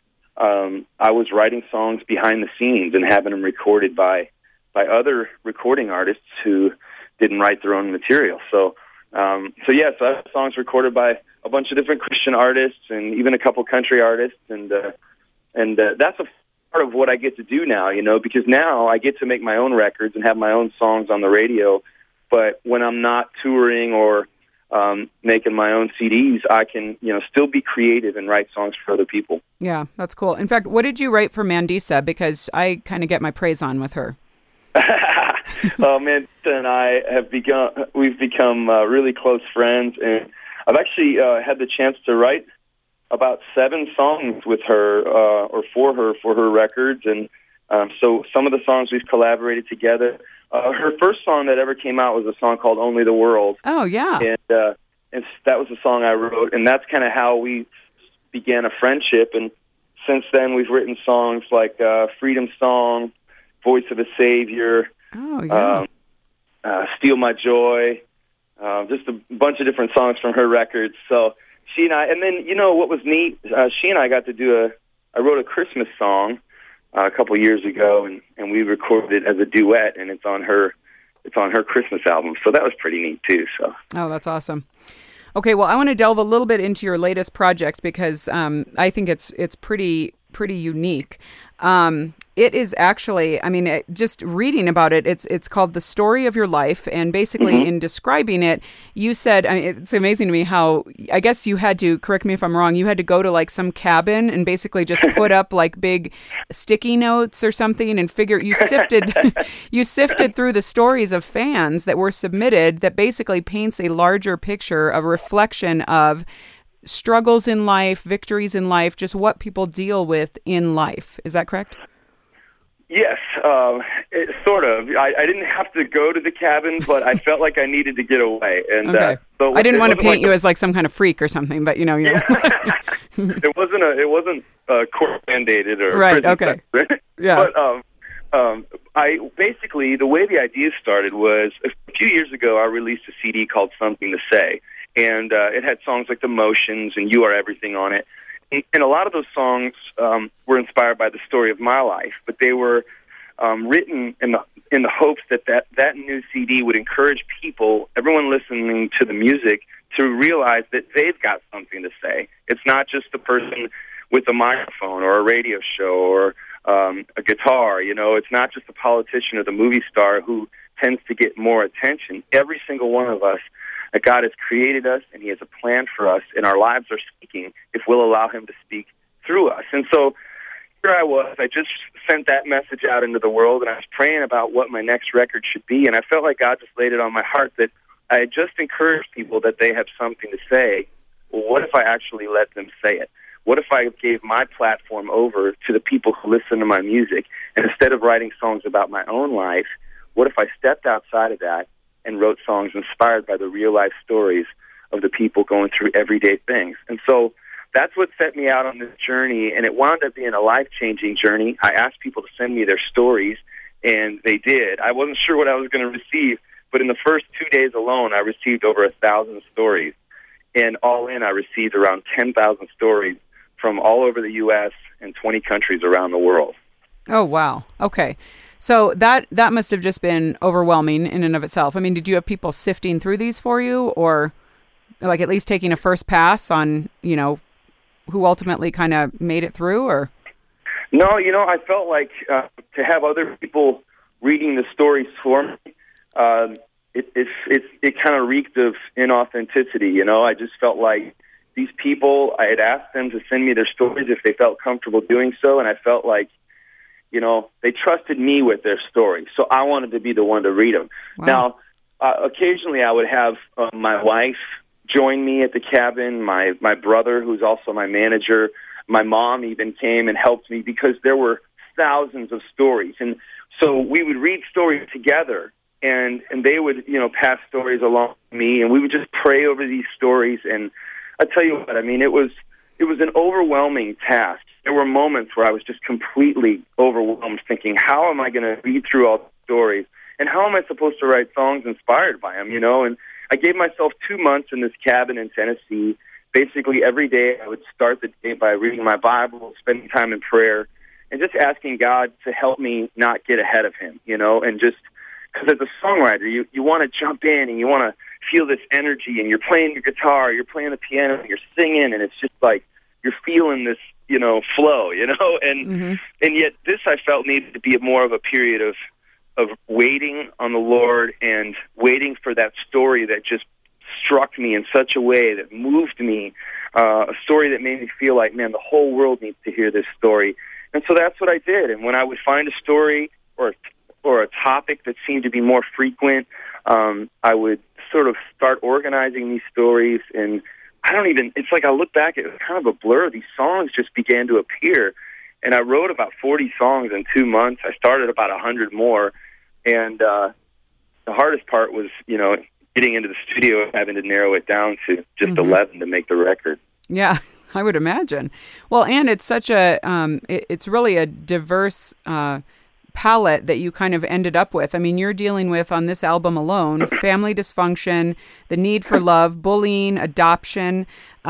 I was writing songs behind the scenes and having them recorded by other recording artists who didn't write their own material. So I have songs recorded by a bunch of different Christian artists and even a couple country artists, and that's a part of what I get to do now, because now I get to make my own records and have my own songs on the radio. But when I'm not touring or making my own CDs, I can, still be creative and write songs for other people. Yeah, that's cool. In fact, what did you write for Mandisa? Because I kind of get my praise on with her. Mandisa and I we've become really close friends, and I've actually had the chance to write about 7 songs with her or for her records, and so some of the songs we've collaborated together. Her first song that ever came out was a song called Only the World. Oh, yeah. And and that was the song I wrote, and that's kind of how we began a friendship. And since then, we've written songs like Freedom Song, Voice of a Savior, Steal My Joy, just a bunch of different songs from her records. So she and I, and then, you know, what was neat, she and I got to do I wrote a Christmas song a couple years ago, and we recorded it as a duet, and it's on her Christmas album. So that was pretty neat too. So. Oh, that's awesome. Okay, well, I want to delve a little bit into your latest project because I think it's pretty unique. It is actually, I mean, just reading about it, it's called The Story of Your Life. And basically in describing it, you said, I mean, it's amazing to me how, I guess you had to, correct me if I'm wrong, you had to go to like some cabin and basically just put up like big sticky notes or something and you sifted through the stories of fans that were submitted that basically paints a larger picture, a reflection of struggles in life, victories in life, just what people deal with in life. Is that correct? Yes, sort of. I didn't have to go to the cabin, but I felt like I needed to get away. And okay. So I didn't want to paint you as like some kind of freak or something, but you know. Yeah. It wasn't court mandated or right. Okay. Yeah. But I basically, the way the idea started was a few years ago. I released a CD called Something to Say, and it had songs like The Motions and You Are Everything on it. And a lot of those songs were inspired by the story of my life, but they were written in the hopes that new CD would encourage people, everyone listening to the music, to realize that they've got something to say. It's not just the person with a microphone or a radio show or a guitar. You know, it's not just the politician or the movie star who tends to get more attention. Every single one of us, God has created us, and He has a plan for us, and our lives are speaking if we'll allow Him to speak through us. And so here I was. I just sent that message out into the world, and I was praying about what my next record should be, and I felt like God just laid it on my heart that I had just encouraged people that they have something to say. Well, what if I actually let them say it? What if I gave my platform over to the people who listen to my music, and instead of writing songs about my own life, what if I stepped outside of that and wrote songs inspired by the real-life stories of the people going through everyday things? And so that's what set me out on this journey, and it wound up being a life-changing journey. I asked people to send me their stories, and they did. I wasn't sure what I was going to receive, but in the first 2 days alone, I received over 1,000 stories. And all in, I received around 10,000 stories from all over the U.S. and 20 countries around the world. Oh, wow. Okay. So that must have just been overwhelming in and of itself. I mean, did you have people sifting through these for you, or like at least taking a first pass on, you know, who ultimately kind of made it through? Or no, you know, I felt like to have other people reading the stories for me, it kind of reeked of inauthenticity. You know, I just felt like these people, I had asked them to send me their stories if they felt comfortable doing so, and I felt like, you know, they trusted me with their story, so I wanted to be the one to read them. Wow. Now, occasionally I would have my wife join me at the cabin, my brother, who's also my manager, my mom even came and helped me because there were thousands of stories. And so we would read stories together, and they would, you know, pass stories along to me, and we would just pray over these stories. And I tell you what, I mean, it was an overwhelming task. There were moments where I was just completely overwhelmed, thinking, how am I going to read through all the stories, and how am I supposed to write songs inspired by them, you know? And I gave myself 2 months in this cabin in Tennessee. Basically, every day I would start the day by reading my Bible, spending time in prayer, and just asking God to help me not get ahead of Him, you know? And just because as a songwriter, you want to jump in and you want to feel this energy, and you're playing your guitar, you're playing the piano, and you're singing, and it's just like you're feeling this, you know, flow, you know? And and yet this, I felt, needed to be more of a period of waiting on the Lord and waiting for that story that just struck me in such a way that moved me, a story that made me feel like, man, the whole world needs to hear this story. And so that's what I did. And when I would find a story or a topic that seemed to be more frequent, I would sort of start organizing these stories. And it's like I look back, it was kind of a blur. These songs just began to appear. And I wrote about 40 songs in 2 months. I started about 100 more. And the hardest part was, you know, getting into the studio and having to narrow it down to just 11 to make the record. Yeah, I would imagine. Well, and it's such a, it's really a diverse palette that you kind of ended up with. I mean, you're dealing with, on this album alone, family dysfunction, the need for love, bullying, adoption.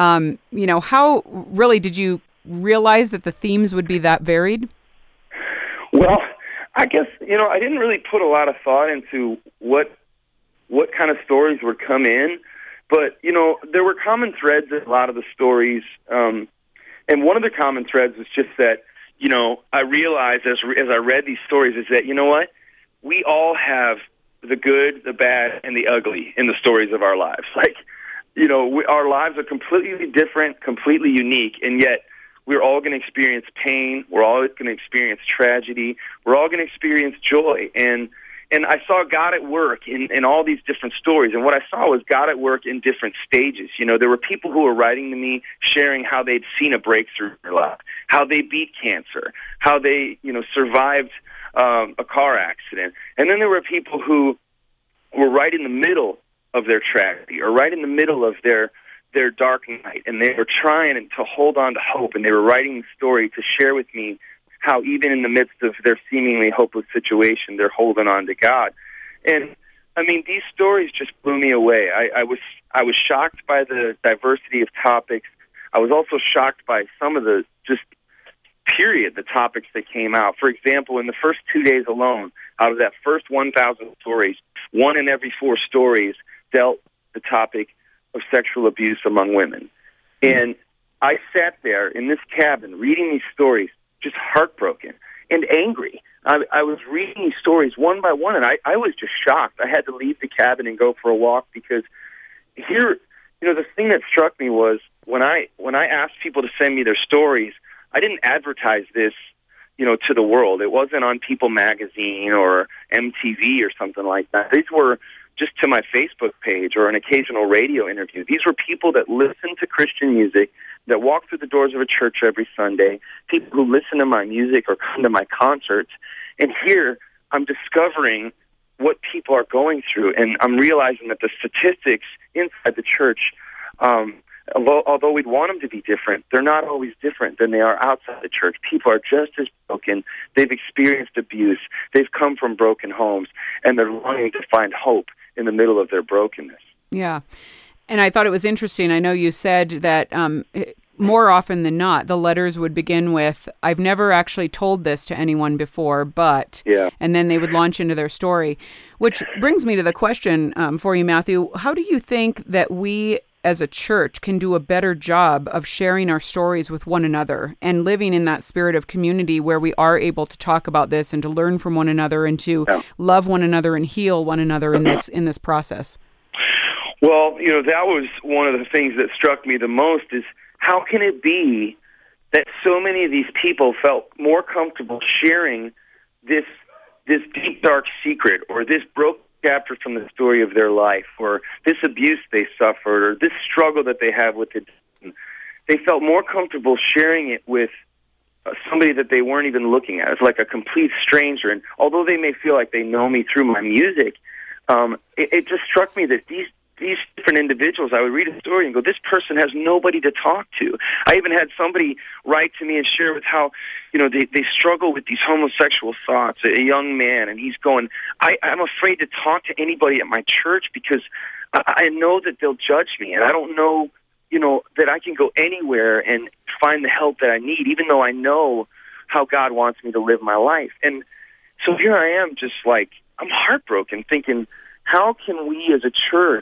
How really did you realize that the themes would be that varied? Well, I guess, I didn't really put a lot of thought into what kind of stories would come in, but, there were common threads in a lot of the stories, and one of the common threads was just that, I realized as I read these stories is that, we all have the good, the bad, and the ugly in the stories of our lives. Like, our lives are completely different, completely unique, and yet we're all going to experience pain. We're all going to experience tragedy. We're all going to experience joy. And I saw God at work in all these different stories. And what I saw was God at work in different stages. There were people who were writing to me, sharing how they'd seen a breakthrough in their life, how they beat cancer, how they, survived a car accident. And then there were people who were right in the middle of their tragedy or right in the middle of their dark night, and they were trying to hold on to hope, and they were writing the story to share with me how even in the midst of their seemingly hopeless situation, they're holding on to God. And, I mean, these stories just blew me away. I was shocked by the diversity of topics. I was also shocked by some of the the topics that came out. For example, in the first 2 days alone, out of that first 1,000 stories, 1 in every 4 stories dealt the topic of sexual abuse among women. And I sat there in this cabin reading these stories, just heartbroken and angry. I was reading these stories one by one, and I was just shocked. I had to leave the cabin and go for a walk because here, the thing that struck me was when I asked people to send me their stories, I didn't advertise this, to the world. It wasn't on People Magazine or MTV or something like that. These were just to my Facebook page or an occasional radio interview. These were people that listen to Christian music, that walk through the doors of a church every Sunday, people who listen to my music or come to my concerts. And here I'm discovering what people are going through, and I'm realizing that the statistics inside the church, although we'd want them to be different, they're not always different than they are outside the church. People are just as broken. They've experienced abuse. They've come from broken homes, and they're longing to find hope in the middle of their brokenness. Yeah. And I thought it was interesting. I know you said that more often than not, the letters would begin with, "I've never actually told this to anyone before, but," and then they would launch into their story, which brings me to the question for you, Matthew. How do you think that we as a church can do a better job of sharing our stories with one another and living in that spirit of community where we are able to talk about this and to learn from one another and to love one another and heal one another in this process? Well, that was one of the things that struck me the most is how can it be that so many of these people felt more comfortable sharing this deep, dark secret or this broken chapter from the story of their life or this abuse they suffered or this struggle that they have with it. They felt more comfortable sharing it with somebody that they weren't even looking at. It's like a complete stranger. And although they may feel like they know me through my music, it just struck me that these different individuals, I would read a story and go, this person has nobody to talk to. I even had somebody write to me and share with how, they struggle with these homosexual thoughts, a young man, and he's going, I'm afraid to talk to anybody at my church because I know that they'll judge me, and I don't know, that I can go anywhere and find the help that I need, even though I know how God wants me to live my life. And so here I am just like, I'm heartbroken thinking, how can we as a church,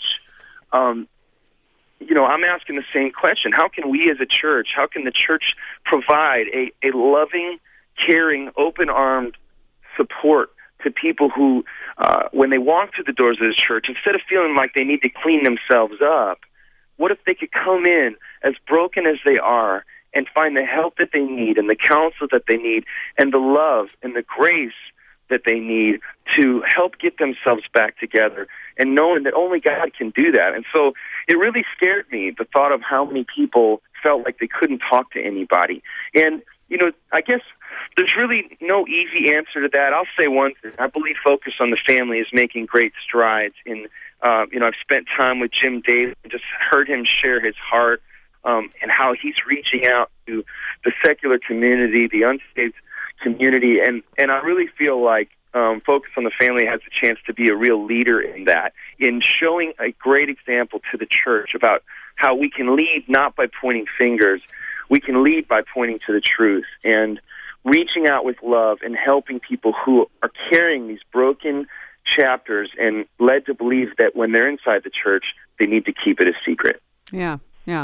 I'm asking the same question. How can we as a church, how can the church provide a loving, caring, open-armed support to people who, when they walk through the doors of this church, instead of feeling like they need to clean themselves up, what if they could come in as broken as they are and find the help that they need and the counsel that they need and the love and the grace that they need to help get themselves back together, and knowing that only God can do that. And so it really scared me, the thought of how many people felt like they couldn't talk to anybody. And I guess there's really no easy answer to that. I'll say one thing. I believe Focus on the Family is making great strides. I've spent time with Jim Davis and just heard him share his heart and how he's reaching out to the secular community, the unsaved community, and I really feel like Focus on the Family has a chance to be a real leader in that, in showing a great example to the church about how we can lead not by pointing fingers, we can lead by pointing to the truth and reaching out with love and helping people who are carrying these broken chapters and led to believe that when they're inside the church, they need to keep it a secret. Yeah.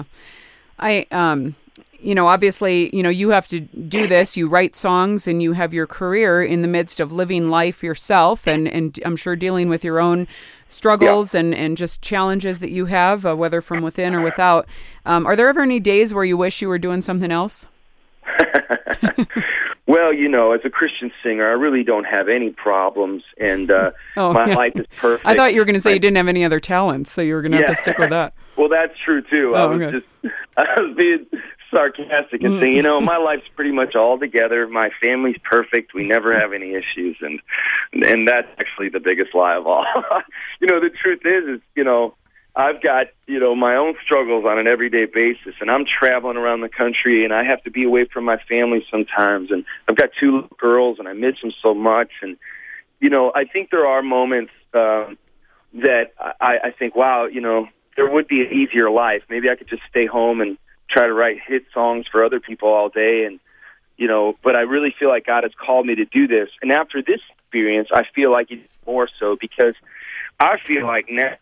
Obviously, you have to do this. You write songs and you have your career in the midst of living life yourself and I'm sure dealing with your own struggles and just challenges that you have, whether from within or without. Are there ever any days where you wish you were doing something else? Well, as a Christian singer, I really don't have any problems, and my life is perfect. I thought you were going to say you didn't have any other talents, so you were going to have to stick with that. Well, that's true, too. I was being sarcastic and saying, my life's pretty much all together. My family's perfect. We never have any issues, and that's actually the biggest lie of all. The truth is I've got, my own struggles on an everyday basis, and I'm traveling around the country, and I have to be away from my family sometimes, and I've got 2 little girls, and I miss them so much, and, I think there are moments that I think, wow, there would be an easier life. Maybe I could just stay home and try to write hit songs for other people all day, and, but I really feel like God has called me to do this, and after this experience, I feel like it's more so, because I feel like now,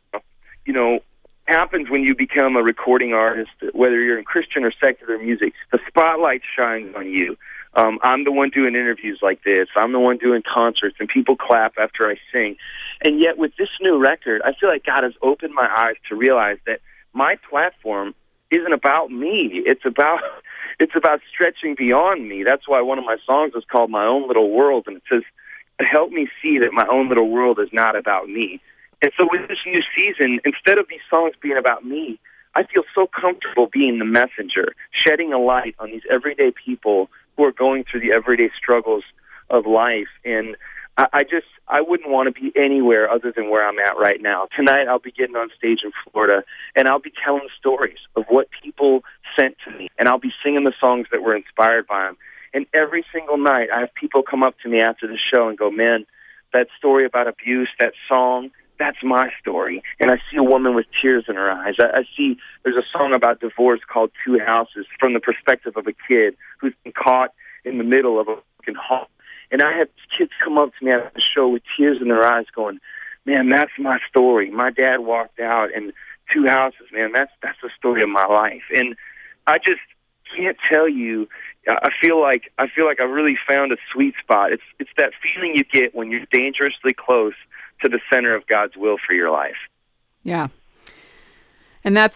happens when you become a recording artist, whether you're in Christian or secular music, the spotlight shines on you. I'm the one doing interviews like this. I'm the one doing concerts, and people clap after I sing. And yet with this new record, I feel like God has opened my eyes to realize that my platform isn't about me. It's about stretching beyond me. That's why one of my songs is called My Own Little World, and it says, help me see that my own little world is not about me. And so with this new season, instead of these songs being about me, I feel so comfortable being the messenger, shedding a light on these everyday people who are going through the everyday struggles of life. And I wouldn't want to be anywhere other than where I'm at right now. Tonight I'll be getting on stage in Florida, and I'll be telling stories of what people sent to me, and I'll be singing the songs that were inspired by them. And every single night I have people come up to me after the show and go, man, that story about abuse, that song, that's my story. And I see a woman with tears in her eyes. I see there's a song about divorce called Two Houses from the perspective of a kid who's been caught in the middle of a broken home. And I have kids come up to me after the show with tears in their eyes going, man, that's my story. My dad walked out, and Two Houses, man, that's the story of my life. And I just can't tell you, I feel like I really found a sweet spot. It's that feeling you get when you're dangerously close to the center of God's will for your life. Yeah. And it's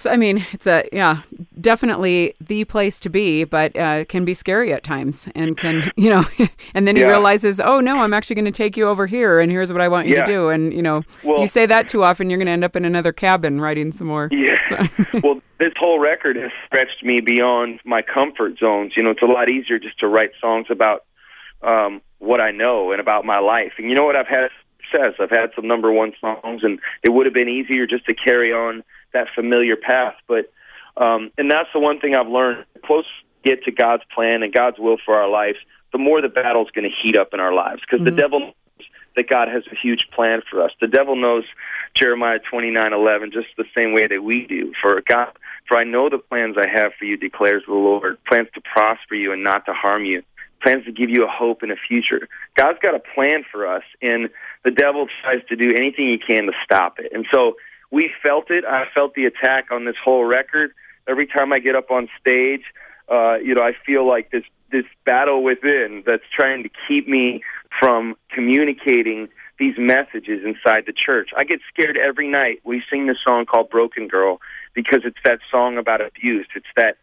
definitely the place to be, but can be scary at times and can, and then he realizes, oh no, I'm actually going to take you over here and here's what I want you to do. And, you say that too often, you're going to end up in another cabin writing some more. Yeah. So. Well, this whole record has stretched me beyond my comfort zones. It's a lot easier just to write songs about what I know and about my life. And you know what? I've had success. I've had some number one songs, and it would have been easier just to carry on that familiar path. But and that's the one thing I've learned. The closer we get to God's plan and God's will for our lives, the more the battle's going to heat up in our lives, because the devil knows that God has a huge plan for us. The devil knows Jeremiah 29:11 just the same way that we do. For I know the plans I have for you, declares the Lord, plans to prosper you and not to harm you, plans to give you a hope and a future. God's got a plan for us, and the devil tries to do anything he can to stop it. And so we felt it. I felt the attack on this whole record. Every time I get up on stage, I feel like this battle within that's trying to keep me from communicating these messages inside the church. I get scared every night. We sing this song called Broken Girl because it's that song about abuse. It's that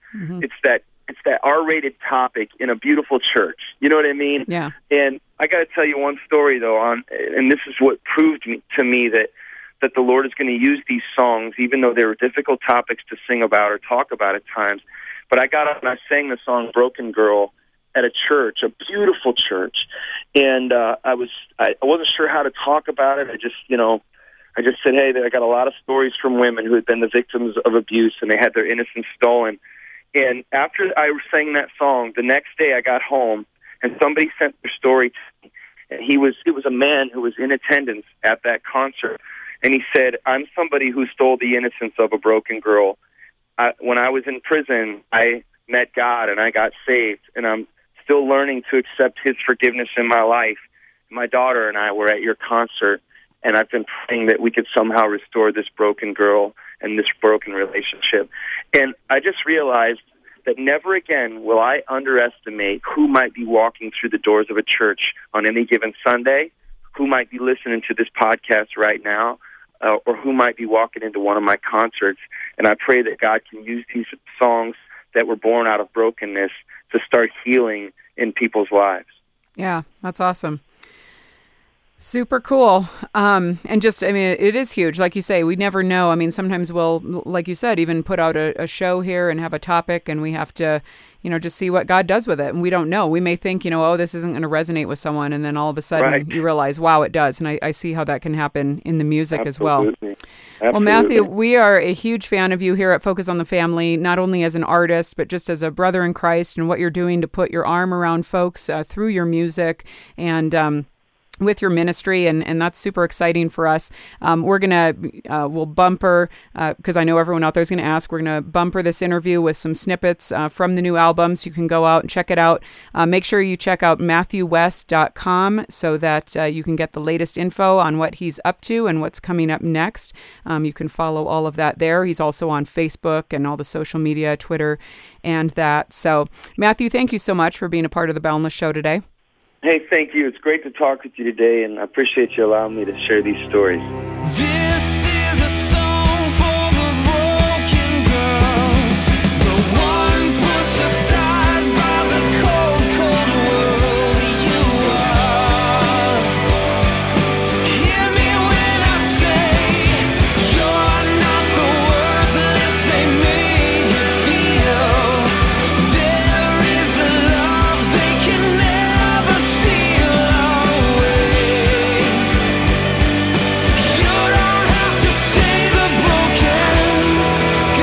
R-rated topic in a beautiful church. You know what I mean? Yeah. And I got to tell you one story though, and this is what proved to me that the Lord is going to use these songs, even though they were difficult topics to sing about or talk about at times. But I got up and I sang the song Broken Girl at a church, a beautiful church, and I wasn't sure how to talk about it. I just said, hey, I got a lot of stories from women who had been the victims of abuse, and they had their innocence stolen. And after I sang that song, the next day I got home, and somebody sent their story to me. And it was a man who was in attendance at that concert, and he said, I'm somebody who stole the innocence of a broken girl. When I was in prison, I met God, and I got saved, and I'm still learning to accept his forgiveness in my life. My daughter and I were at your concert, and I've been praying that we could somehow restore this broken girl and this broken relationship. And I just realized that never again will I underestimate who might be walking through the doors of a church on any given Sunday, who might be listening to this podcast right now, or who might be walking into one of my concerts. And I pray that God can use these songs that were born out of brokenness to start healing in people's lives. Yeah, that's awesome. Super cool. And just, I mean, it is huge. Like you say, we never know. I mean, sometimes we'll, like you said, even put out a show here and have a topic, and we have to, just see what God does with it. And we don't know. We may think, oh, this isn't going to resonate with someone. And then all of a sudden you realize, wow, it does. And I see how that can happen in the music as well. Absolutely. Well, Matthew, we are a huge fan of you here at Focus on the Family, not only as an artist, but just as a brother in Christ, and what you're doing to put your arm around folks through your music and with your ministry, and that's super exciting for us. We'll bumper, because I know everyone out there is going to ask, we're going to bumper this interview with some snippets from the new album, so you can go out and check it out. Make sure you check out MatthewWest.com so that you can get the latest info on what he's up to and what's coming up next. You can follow all of that there. He's also on Facebook and all the social media, Twitter, and that. So, Matthew, thank you so much for being a part of the Boundless Show today. Hey, thank you. It's great to talk with you today, and I appreciate you allowing me to share these stories. This is a song for the broken girl, the one pushed aside by the cold, cold world. You are. Hear me when I say you're not the worthless they made you feel. There is a love they can never steal away. You don't have to stay the broken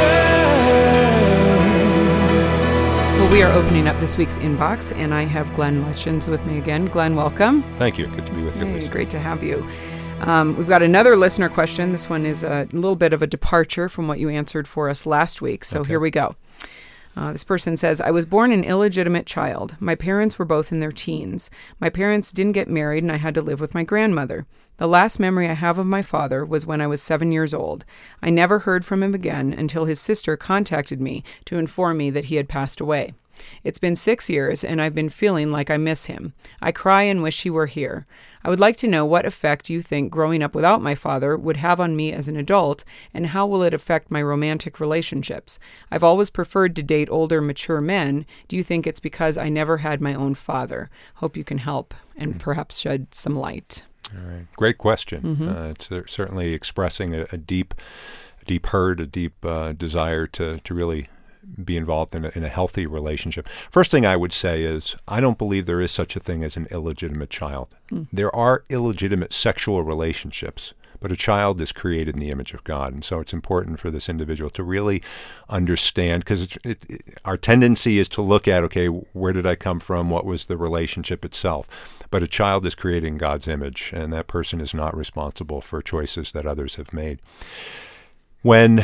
girl. Well, we are opening up this week's inbox, and I have Glenn Lutchins with me again. Glenn, welcome. Thank you. Good to be with you, Hey, Lisa. great to have you. We've got another listener question. This one is a little bit of a departure from what you answered for us last week. So Here we go. This person says, I was born an illegitimate child. My parents were both in their teens. My parents didn't get married, and I had to live with my grandmother. The last memory I have of my father was when I was 7 years old. I never heard from him again until his sister contacted me to inform me that he had passed away. It's been 6 years, and I've been feeling like I miss him. I cry and wish he were here. I would like to know what effect you think growing up without my father would have on me as an adult, and how will it affect my romantic relationships? I've always preferred to date older, mature men. Do you think it's because I never had my own father? Hope you can help and perhaps shed some light. All right. Great question. It's certainly expressing a deep hurt, a deep desire to really be involved in a healthy relationship. First thing I would say is I don't believe there is such a thing as an illegitimate child. There are illegitimate sexual relationships, but a child is created in the image of God. And so it's important for this individual to really understand, because our tendency is to look at, okay, where did I come from? What was the relationship itself? But a child is created in God's image, and that person is not responsible for choices that others have made. When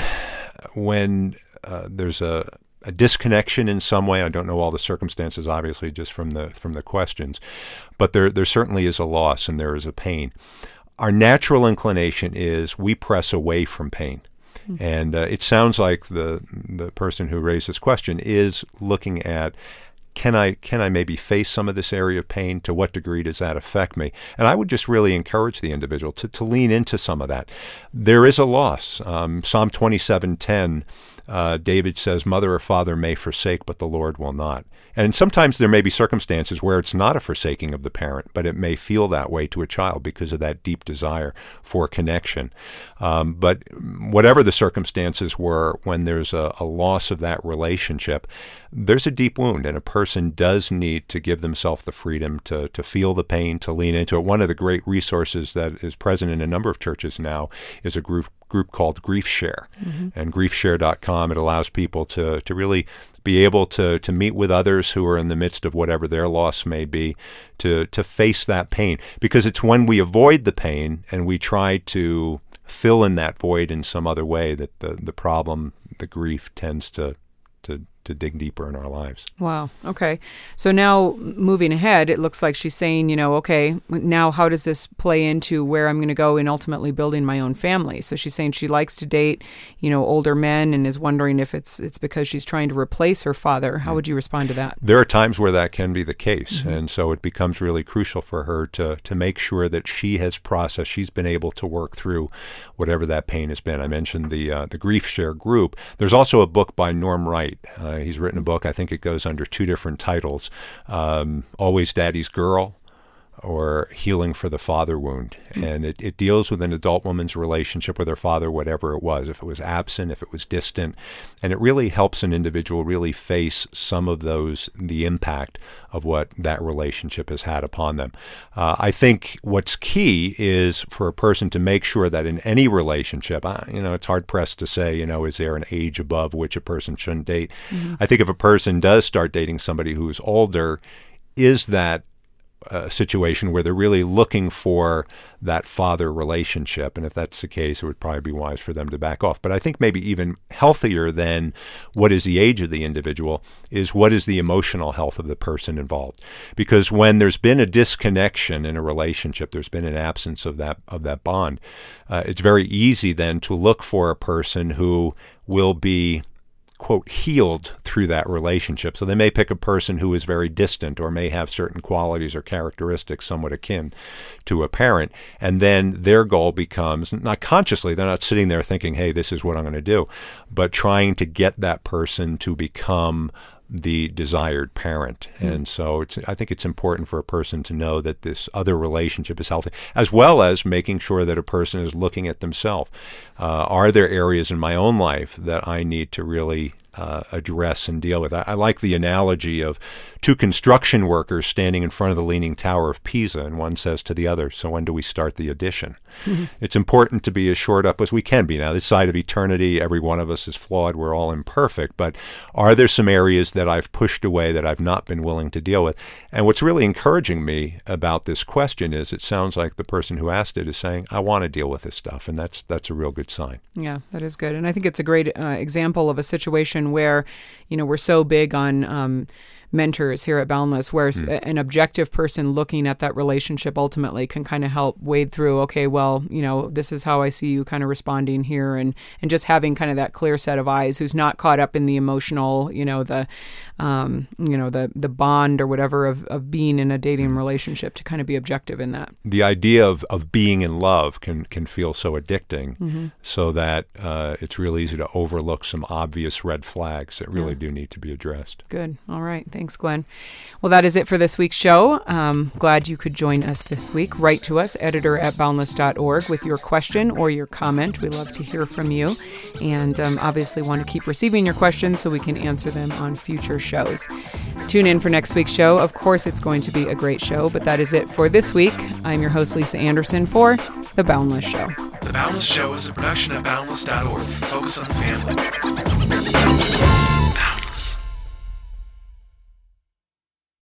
there's a disconnection in some way, I don't know all the circumstances, obviously, just from the questions, but there certainly is a loss and there is a pain. Our natural inclination is we press away from pain. And it sounds like the person who raised this question is looking at, can I maybe face some of this area of pain? To what degree does that affect me? And I would just really encourage the individual to lean into some of that. There is a loss. Psalm 27:10 David says, "Mother or father may forsake, but the Lord will not." And sometimes there may be circumstances where it's not a forsaking of the parent, but it may feel that way to a child because of that deep desire for connection. But whatever the circumstances were, when there's a loss of that relationship, there's a deep wound, and a person does need to give themselves the freedom to feel the pain, to lean into it. One of the great resources that is present in a number of churches now is a group called Grief Share. And griefshare.com, it allows people to really be able to meet with others who are in the midst of whatever their loss may be, to face that pain. Because it's when we avoid the pain and we try to fill in that void in some other way that the problem, the grief, tends to dig deeper in our lives. Wow. Okay. So now moving ahead, it looks like she's saying, okay, now how does this play into where I'm going to go in ultimately building my own family? So she's saying she likes to date, older men, and is wondering if it's because she's trying to replace her father. How would you respond to that? There are times where that can be the case. And so it becomes really crucial for her to make sure that she has processed, she's been able to work through whatever that pain has been. I mentioned the Grief Share group. There's also a book by Norm Wright. He's written a book, I think it goes under 2 different titles, Always Daddy's Girl or Healing for the Father Wound. And it deals with an adult woman's relationship with her father, whatever it was, if it was absent, if it was distant. And it really helps an individual really face some of the impact of what that relationship has had upon them. I think what's key is for a person to make sure that in any relationship, it's hard-pressed to say, is there an age above which a person shouldn't date? I think if a person does start dating somebody who's older, is that situation where they're really looking for that father relationship. And if that's the case, it would probably be wise for them to back off. But I think maybe even healthier than what is the age of the individual is what is the emotional health of the person involved. Because when there's been a disconnection in a relationship, there's been an absence of that bond, it's very easy then to look for a person who will be, quote, healed through that relationship. So they may pick a person who is very distant or may have certain qualities or characteristics somewhat akin to a parent, and then their goal becomes, not consciously, they're not sitting there thinking, hey, this is what I'm going to do, but trying to get that person to become the desired parent. And so I think it's important for a person to know that this other relationship is healthy, as well as making sure that a person is looking at themselves. Are there areas in my own life that I need to really address and deal with? I like the analogy of 2 construction workers standing in front of the Leaning Tower of Pisa, and one says to the other, so when do we start the addition? It's important to be as shored up as we can be. Now, this side of eternity, every one of us is flawed. We're all imperfect. But are there some areas that I've pushed away that I've not been willing to deal with? And what's really encouraging me about this question is it sounds like the person who asked it is saying, I want to deal with this stuff. And that's a real good sign. Yeah, that is good. And I think it's a great example of a situation where, we're so big on mentors here at Boundless, where an objective person looking at that relationship ultimately can kind of help wade through, okay, well, this is how I see you kind of responding here, and just having kind of that clear set of eyes who's not caught up in the emotional, the bond or whatever of being in a dating relationship, to kind of be objective in that. The idea of being in love can feel so addicting, so that it's real easy to overlook some obvious red flags that really do need to be addressed. Good. All right. Thanks, Glenn. Well, that is it for this week's show. Glad you could join us this week. Write to us, editor@boundless.org, with your question or your comment. We love to hear from you, and obviously want to keep receiving your questions so we can answer them on future shows. Tune in for next week's show. Of course, it's going to be a great show, but that is it for this week. I'm your host, Lisa Anderson, for The Boundless Show. The Boundless Show is a production of Boundless.org. Focus on the family.